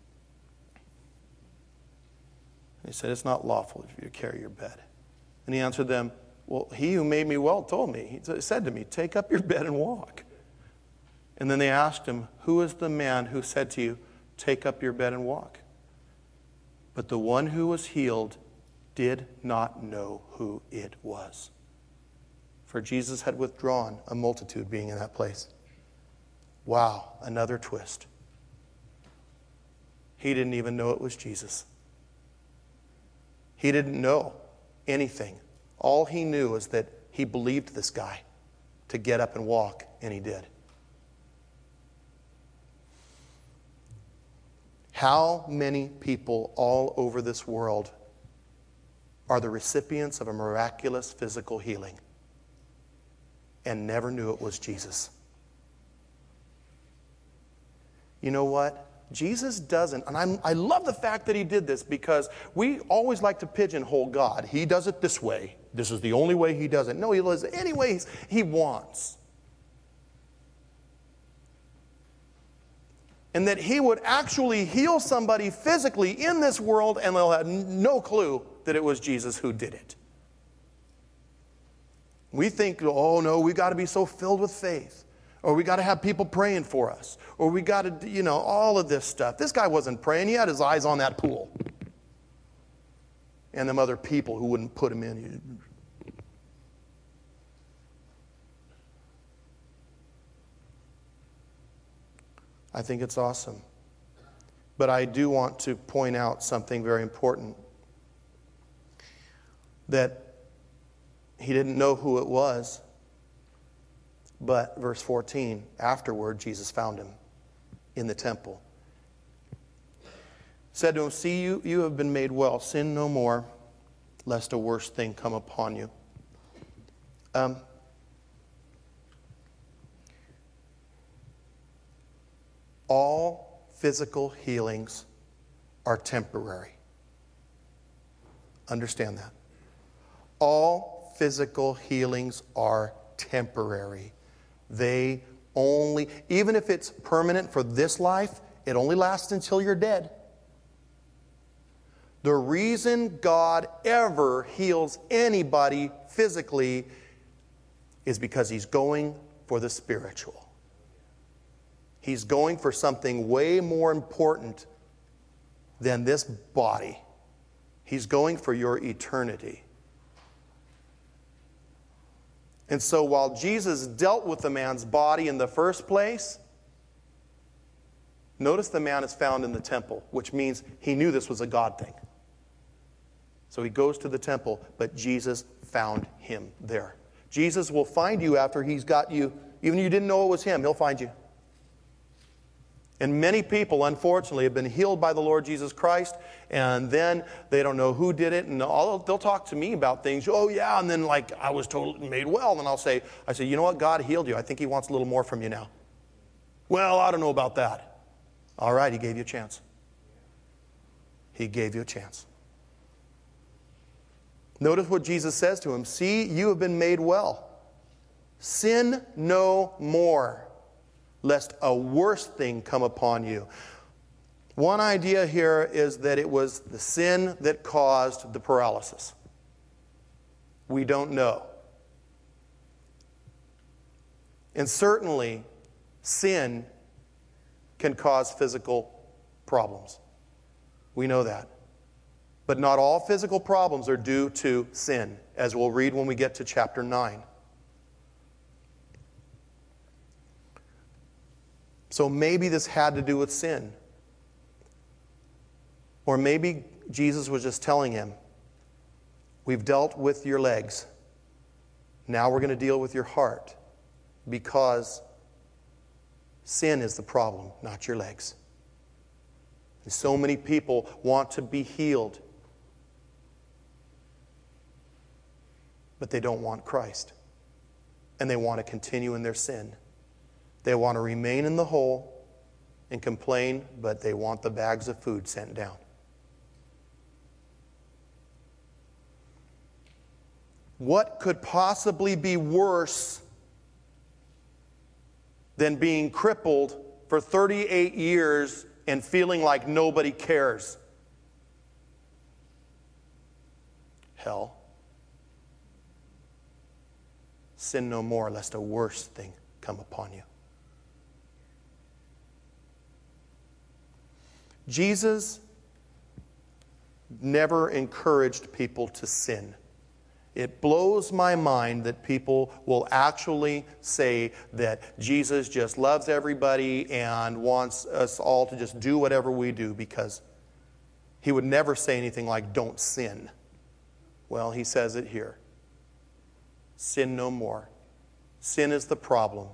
He said, it's not lawful for you to carry your bed. And he answered them, well, he who made me well told me. He said to me, take up your bed and walk. And then they asked him, who is the man who said to you, take up your bed and walk? But the one who was healed did not know who it was. For Jesus had withdrawn, a multitude being in that place. Wow, another twist. He didn't even know it was Jesus. He didn't know anything. All he knew is that he believed this guy to get up and walk, and he did. How many people all over this world are the recipients of a miraculous physical healing and never knew it was Jesus? You know what? Jesus doesn't, and I'm, I love the fact that he did this, because we always like to pigeonhole God. He does it this way. This is the only way he does it. No, he does it any way he wants. And that he would actually heal somebody physically in this world, and they'll have no clue that it was Jesus who did it. We think, oh no, we've got to be so filled with faith. Or we got to have people praying for us. Or we got to, you know, all of this stuff. This guy wasn't praying. He had his eyes on that pool. And them other people who wouldn't put him in. I think it's awesome. But I do want to point out something very important. That he didn't know who it was. But, verse fourteen, afterward, Jesus found him in the temple. Said to him, see, you, you have been made well. Sin no more, lest a worse thing come upon you. Um, all physical healings are temporary. Understand that. All physical healings are temporary. They only, even if it's permanent for this life, it only lasts until you're dead. The reason God ever heals anybody physically is because He's going for the spiritual. He's going for something way more important than this body. He's going for your eternity. And so while Jesus dealt with the man's body in the first place, notice the man is found in the temple, which means he knew this was a God thing. So he goes to the temple, but Jesus found him there. Jesus will find you after He's got you. Even if you didn't know it was Him, He'll find you. And many people, unfortunately, have been healed by the Lord Jesus Christ, and then they don't know who did it, and all, they'll talk to me about things. Oh, yeah, and then like I was totally made well, and I'll say, I say, you know what? God healed you. I think He wants a little more from you now. Well, I don't know about that. All right, He gave you a chance. He gave you a chance. Notice what Jesus says to him. See, you have been made well. Sin no more, lest a worse thing come upon you. One idea here is that it was the sin that caused the paralysis. We don't know. And certainly, sin can cause physical problems. We know that. But not all physical problems are due to sin, as we'll read when we get to chapter nine. So maybe this had to do with sin. Or maybe Jesus was just telling him, we've dealt with your legs. Now we're going to deal with your heart. Because sin is the problem, not your legs. And so many people want to be healed, but they don't want Christ. And they want to continue in their sin. They want to remain in the hole and complain, but they want the bags of food sent down. What could possibly be worse than being crippled for thirty-eight years and feeling like nobody cares? Hell. Sin no more, lest a worse thing come upon you. Jesus never encouraged people to sin. It blows my mind that people will actually say that Jesus just loves everybody and wants us all to just do whatever we do, because He would never say anything like, don't sin. Well, He says it here. Sin no more. Sin is the problem.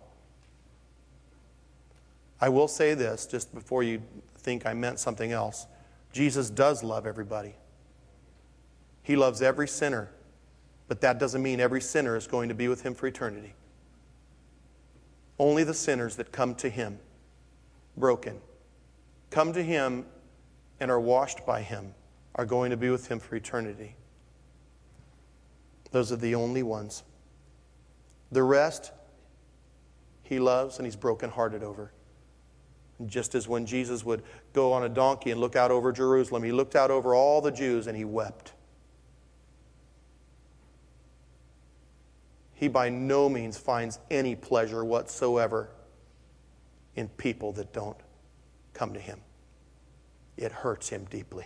I will say this, just before you think I meant something else. Jesus does love everybody. He loves every sinner. But that doesn't mean every sinner is going to be with Him for eternity. Only the sinners that come to Him, broken, come to Him and are washed by Him, are going to be with Him for eternity. Those are the only ones. The rest, He loves and He's brokenhearted over. Just as when Jesus would go on a donkey and look out over Jerusalem, He looked out over all the Jews and He wept. He by no means finds any pleasure whatsoever in people that don't come to Him. It hurts Him deeply.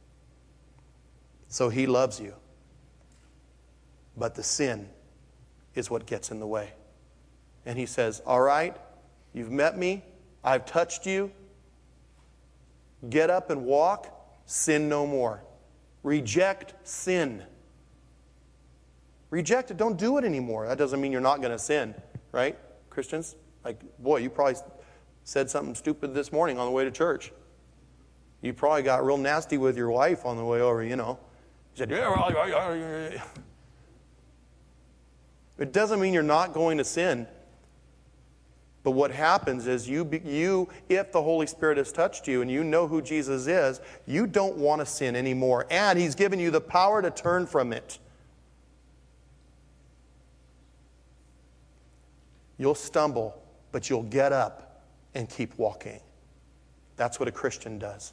So He loves you. But the sin is what gets in the way. And He says, all right, you've met me. I've touched you. Get up and walk. Sin no more. Reject sin. Reject it. Don't do it anymore. That doesn't mean you're not going to sin, right, Christians? Like, boy, you probably said something stupid this morning on the way to church. You probably got real nasty with your wife on the way over, you know. He said, yeah, well, yeah, yeah, yeah. It doesn't mean you're not going to sin. But what happens is you, you, if the Holy Spirit has touched you and you know who Jesus is, you don't want to sin anymore. And He's given you the power to turn from it. You'll stumble, but you'll get up and keep walking. That's what a Christian does.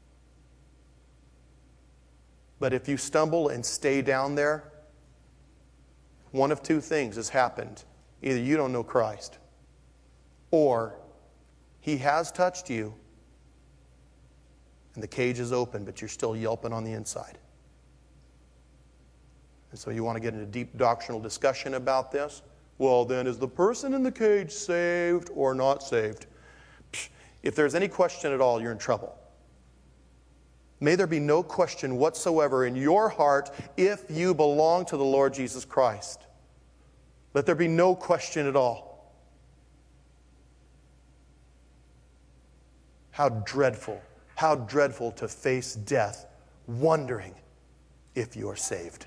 But if you stumble and stay down there, one of two things has happened. Either you don't know Christ, or He has touched you and the cage is open, but you're still yelping on the inside. And so you want to get into deep doctrinal discussion about this? Well, then, is the person in the cage saved or not saved? If there's any question at all, you're in trouble. May there be no question whatsoever in your heart if you belong to the Lord Jesus Christ. Let there be no question at all. How dreadful, how dreadful to face death wondering if you are saved.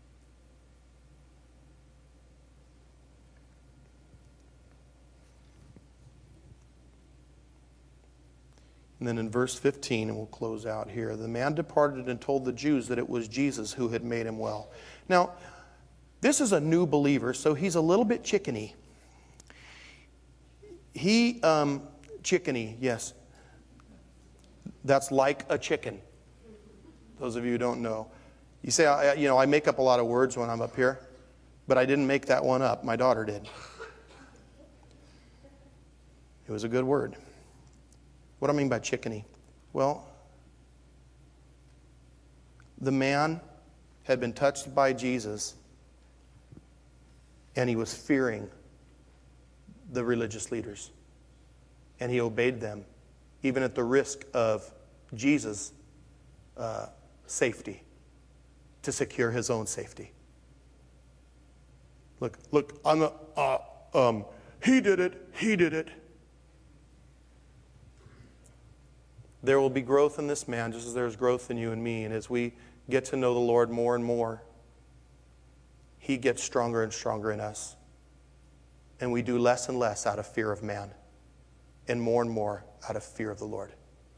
And then in verse fifteen, and we'll close out here, the man departed and told the Jews that it was Jesus who had made him well. Now, this is a new believer, so he's a little bit chickeny. He, um, chickeny, yes. That's like a chicken. Those of you who don't know. You say, I, you know, I make up a lot of words when I'm up here, but I didn't make that one up. My daughter did. It was a good word. What do I mean by chickeny? Well, the man had been touched by Jesus, and he was fearing the religious leaders. And he obeyed them, even at the risk of Jesus' uh, safety, to secure his own safety. Look, look, I'm the, uh, um, he did it, he did it. There will be growth in this man, just as there's growth in you and me. And as we get to know the Lord more and more, He gets stronger and stronger in us. And we do less and less out of fear of man, and more and more out of fear of the Lord.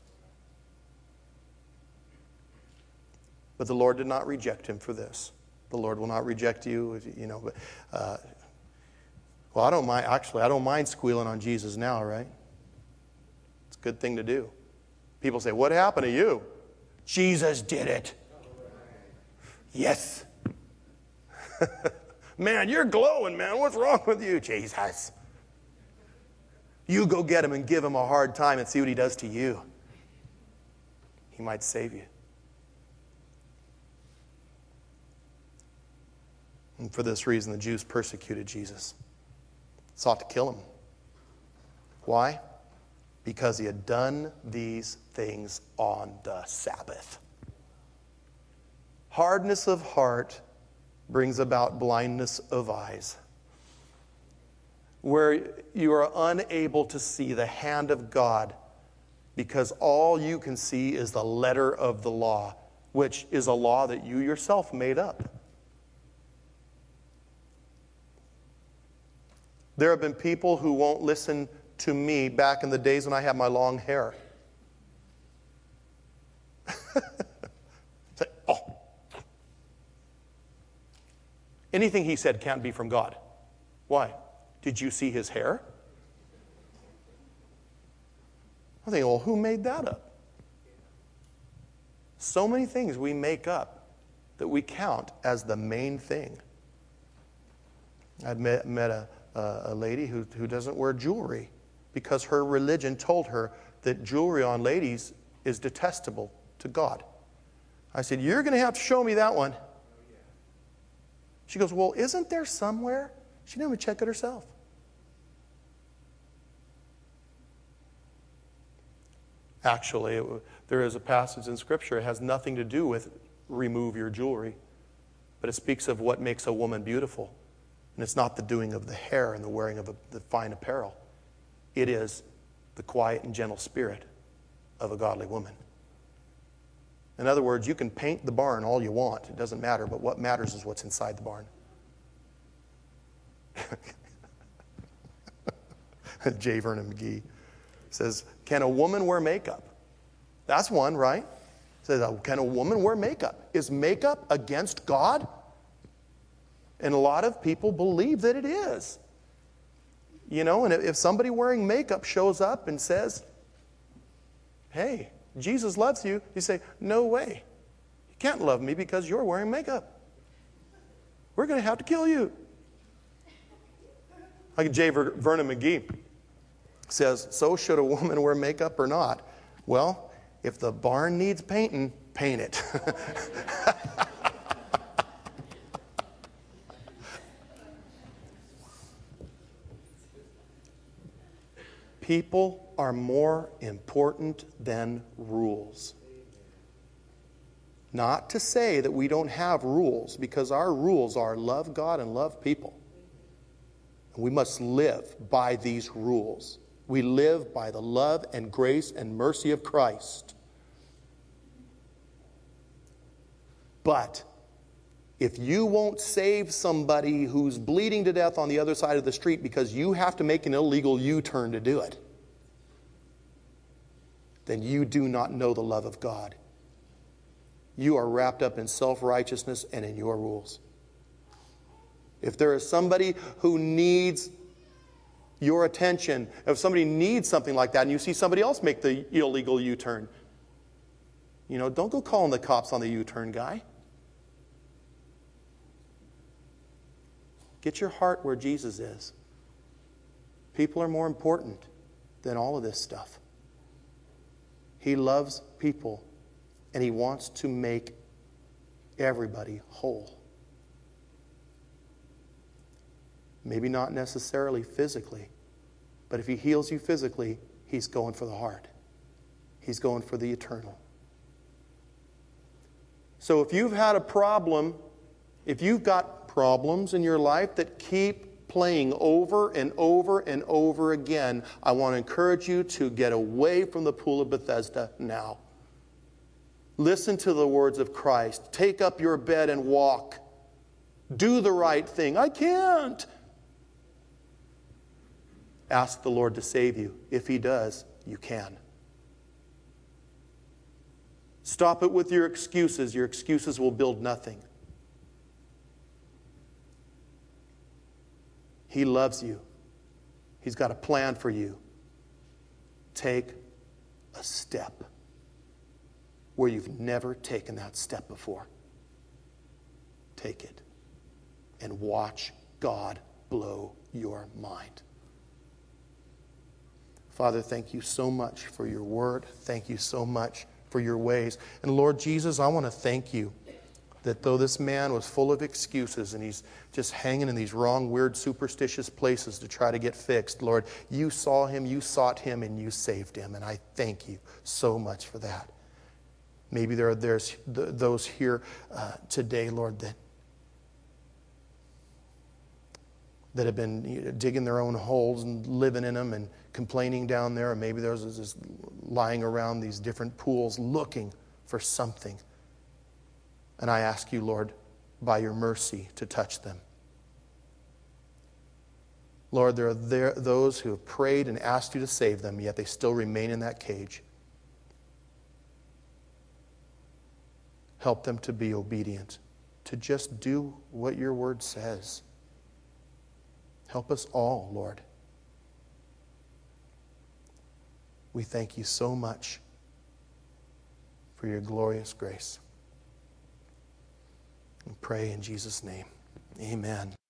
But the Lord did not reject him for this. The Lord will not reject you, you know. But, uh, well, I don't mind. Actually, I don't mind squealing on Jesus now, right? It's a good thing to do. People say, what happened to you? Jesus did it. Yes. Man, you're glowing, man. What's wrong with you, Jesus? You go get him and give him a hard time and see what he does to you. He might save you. And for this reason, the Jews persecuted Jesus, sought to kill him. Why? Because he had done these things on the Sabbath. Hardness of heart brings about blindness of eyes, where you are unable to see the hand of God because all you can see is the letter of the law, which is a law that you yourself made up. There have been people who won't listen to me back in the days when I had my long hair. Say, oh. Anything he said can't be from God. Why? Did you see his hair? I think, well, who made that up? So many things we make up that we count as the main thing. I'd met, met a, a lady who, who doesn't wear jewelry because her religion told her that jewelry on ladies is detestable to God. I said, you're going to have to show me that one. She goes, well, isn't there somewhere? She didn't even check it herself. Actually, it, there is a passage in Scripture. It has nothing to do with remove your jewelry, but it speaks of what makes a woman beautiful. And it's not the doing of the hair and the wearing of a, the fine apparel. It is the quiet and gentle spirit of a godly woman. In other words, you can paint the barn all you want. It doesn't matter, but what matters is what's inside the barn. J. Vernon McGee says, can a woman wear makeup? That's one, right? Says, can a woman wear makeup? Is makeup against God? And a lot of people believe that it is. You know, and if somebody wearing makeup shows up and says, hey, Jesus loves you, you say, no way. You can't love me because you're wearing makeup. We're going to have to kill you. Like J. Vernon McGee says, so should a woman wear makeup or not? Well, if the barn needs painting, paint it. People are more important than rules. Not to say that we don't have rules, because our rules are love God and love people. We must live by these rules. We live by the love and grace and mercy of Christ. But if you won't save somebody who's bleeding to death on the other side of the street because you have to make an illegal U-turn to do it, then you do not know the love of God. You are wrapped up in self-righteousness and in your rules. If there is somebody who needs your attention, if somebody needs something like that and you see somebody else make the illegal U-turn, you know, don't go calling the cops on the U-turn guy. Get your heart where Jesus is. People are more important than all of this stuff. He loves people, and He wants to make everybody whole. Maybe not necessarily physically, but if He heals you physically, He's going for the heart. He's going for the eternal. So if you've had a problem, if you've got problems in your life that keep playing over and over and over again, I want to encourage you to get away from the pool of Bethesda now. Listen to the words of Christ. Take up your bed and walk. Do the right thing. I can't. Ask the Lord to save you. If He does, you can. Stop it with your excuses. Your excuses will build nothing. He loves you. He's got a plan for you. Take a step where you've never taken that step before. Take it and watch God blow your mind. Father, thank you so much for your word. Thank you so much for your ways. And Lord Jesus, I want to thank you that though this man was full of excuses and he's just hanging in these wrong, weird, superstitious places to try to get fixed, Lord, you saw him, you sought him, and you saved him. And I thank you so much for that. Maybe there are there's those here uh, today, Lord, that that have been you know, digging their own holes and living in them and complaining down there. Or maybe there's just lying around these different pools looking for something. And I ask you, Lord, by your mercy to touch them. Lord, there are there, those who have prayed and asked you to save them, yet they still remain in that cage. Help them to be obedient, to just do what your word says. Help us all, Lord. We thank you so much for your glorious grace. We pray in Jesus' name. Amen.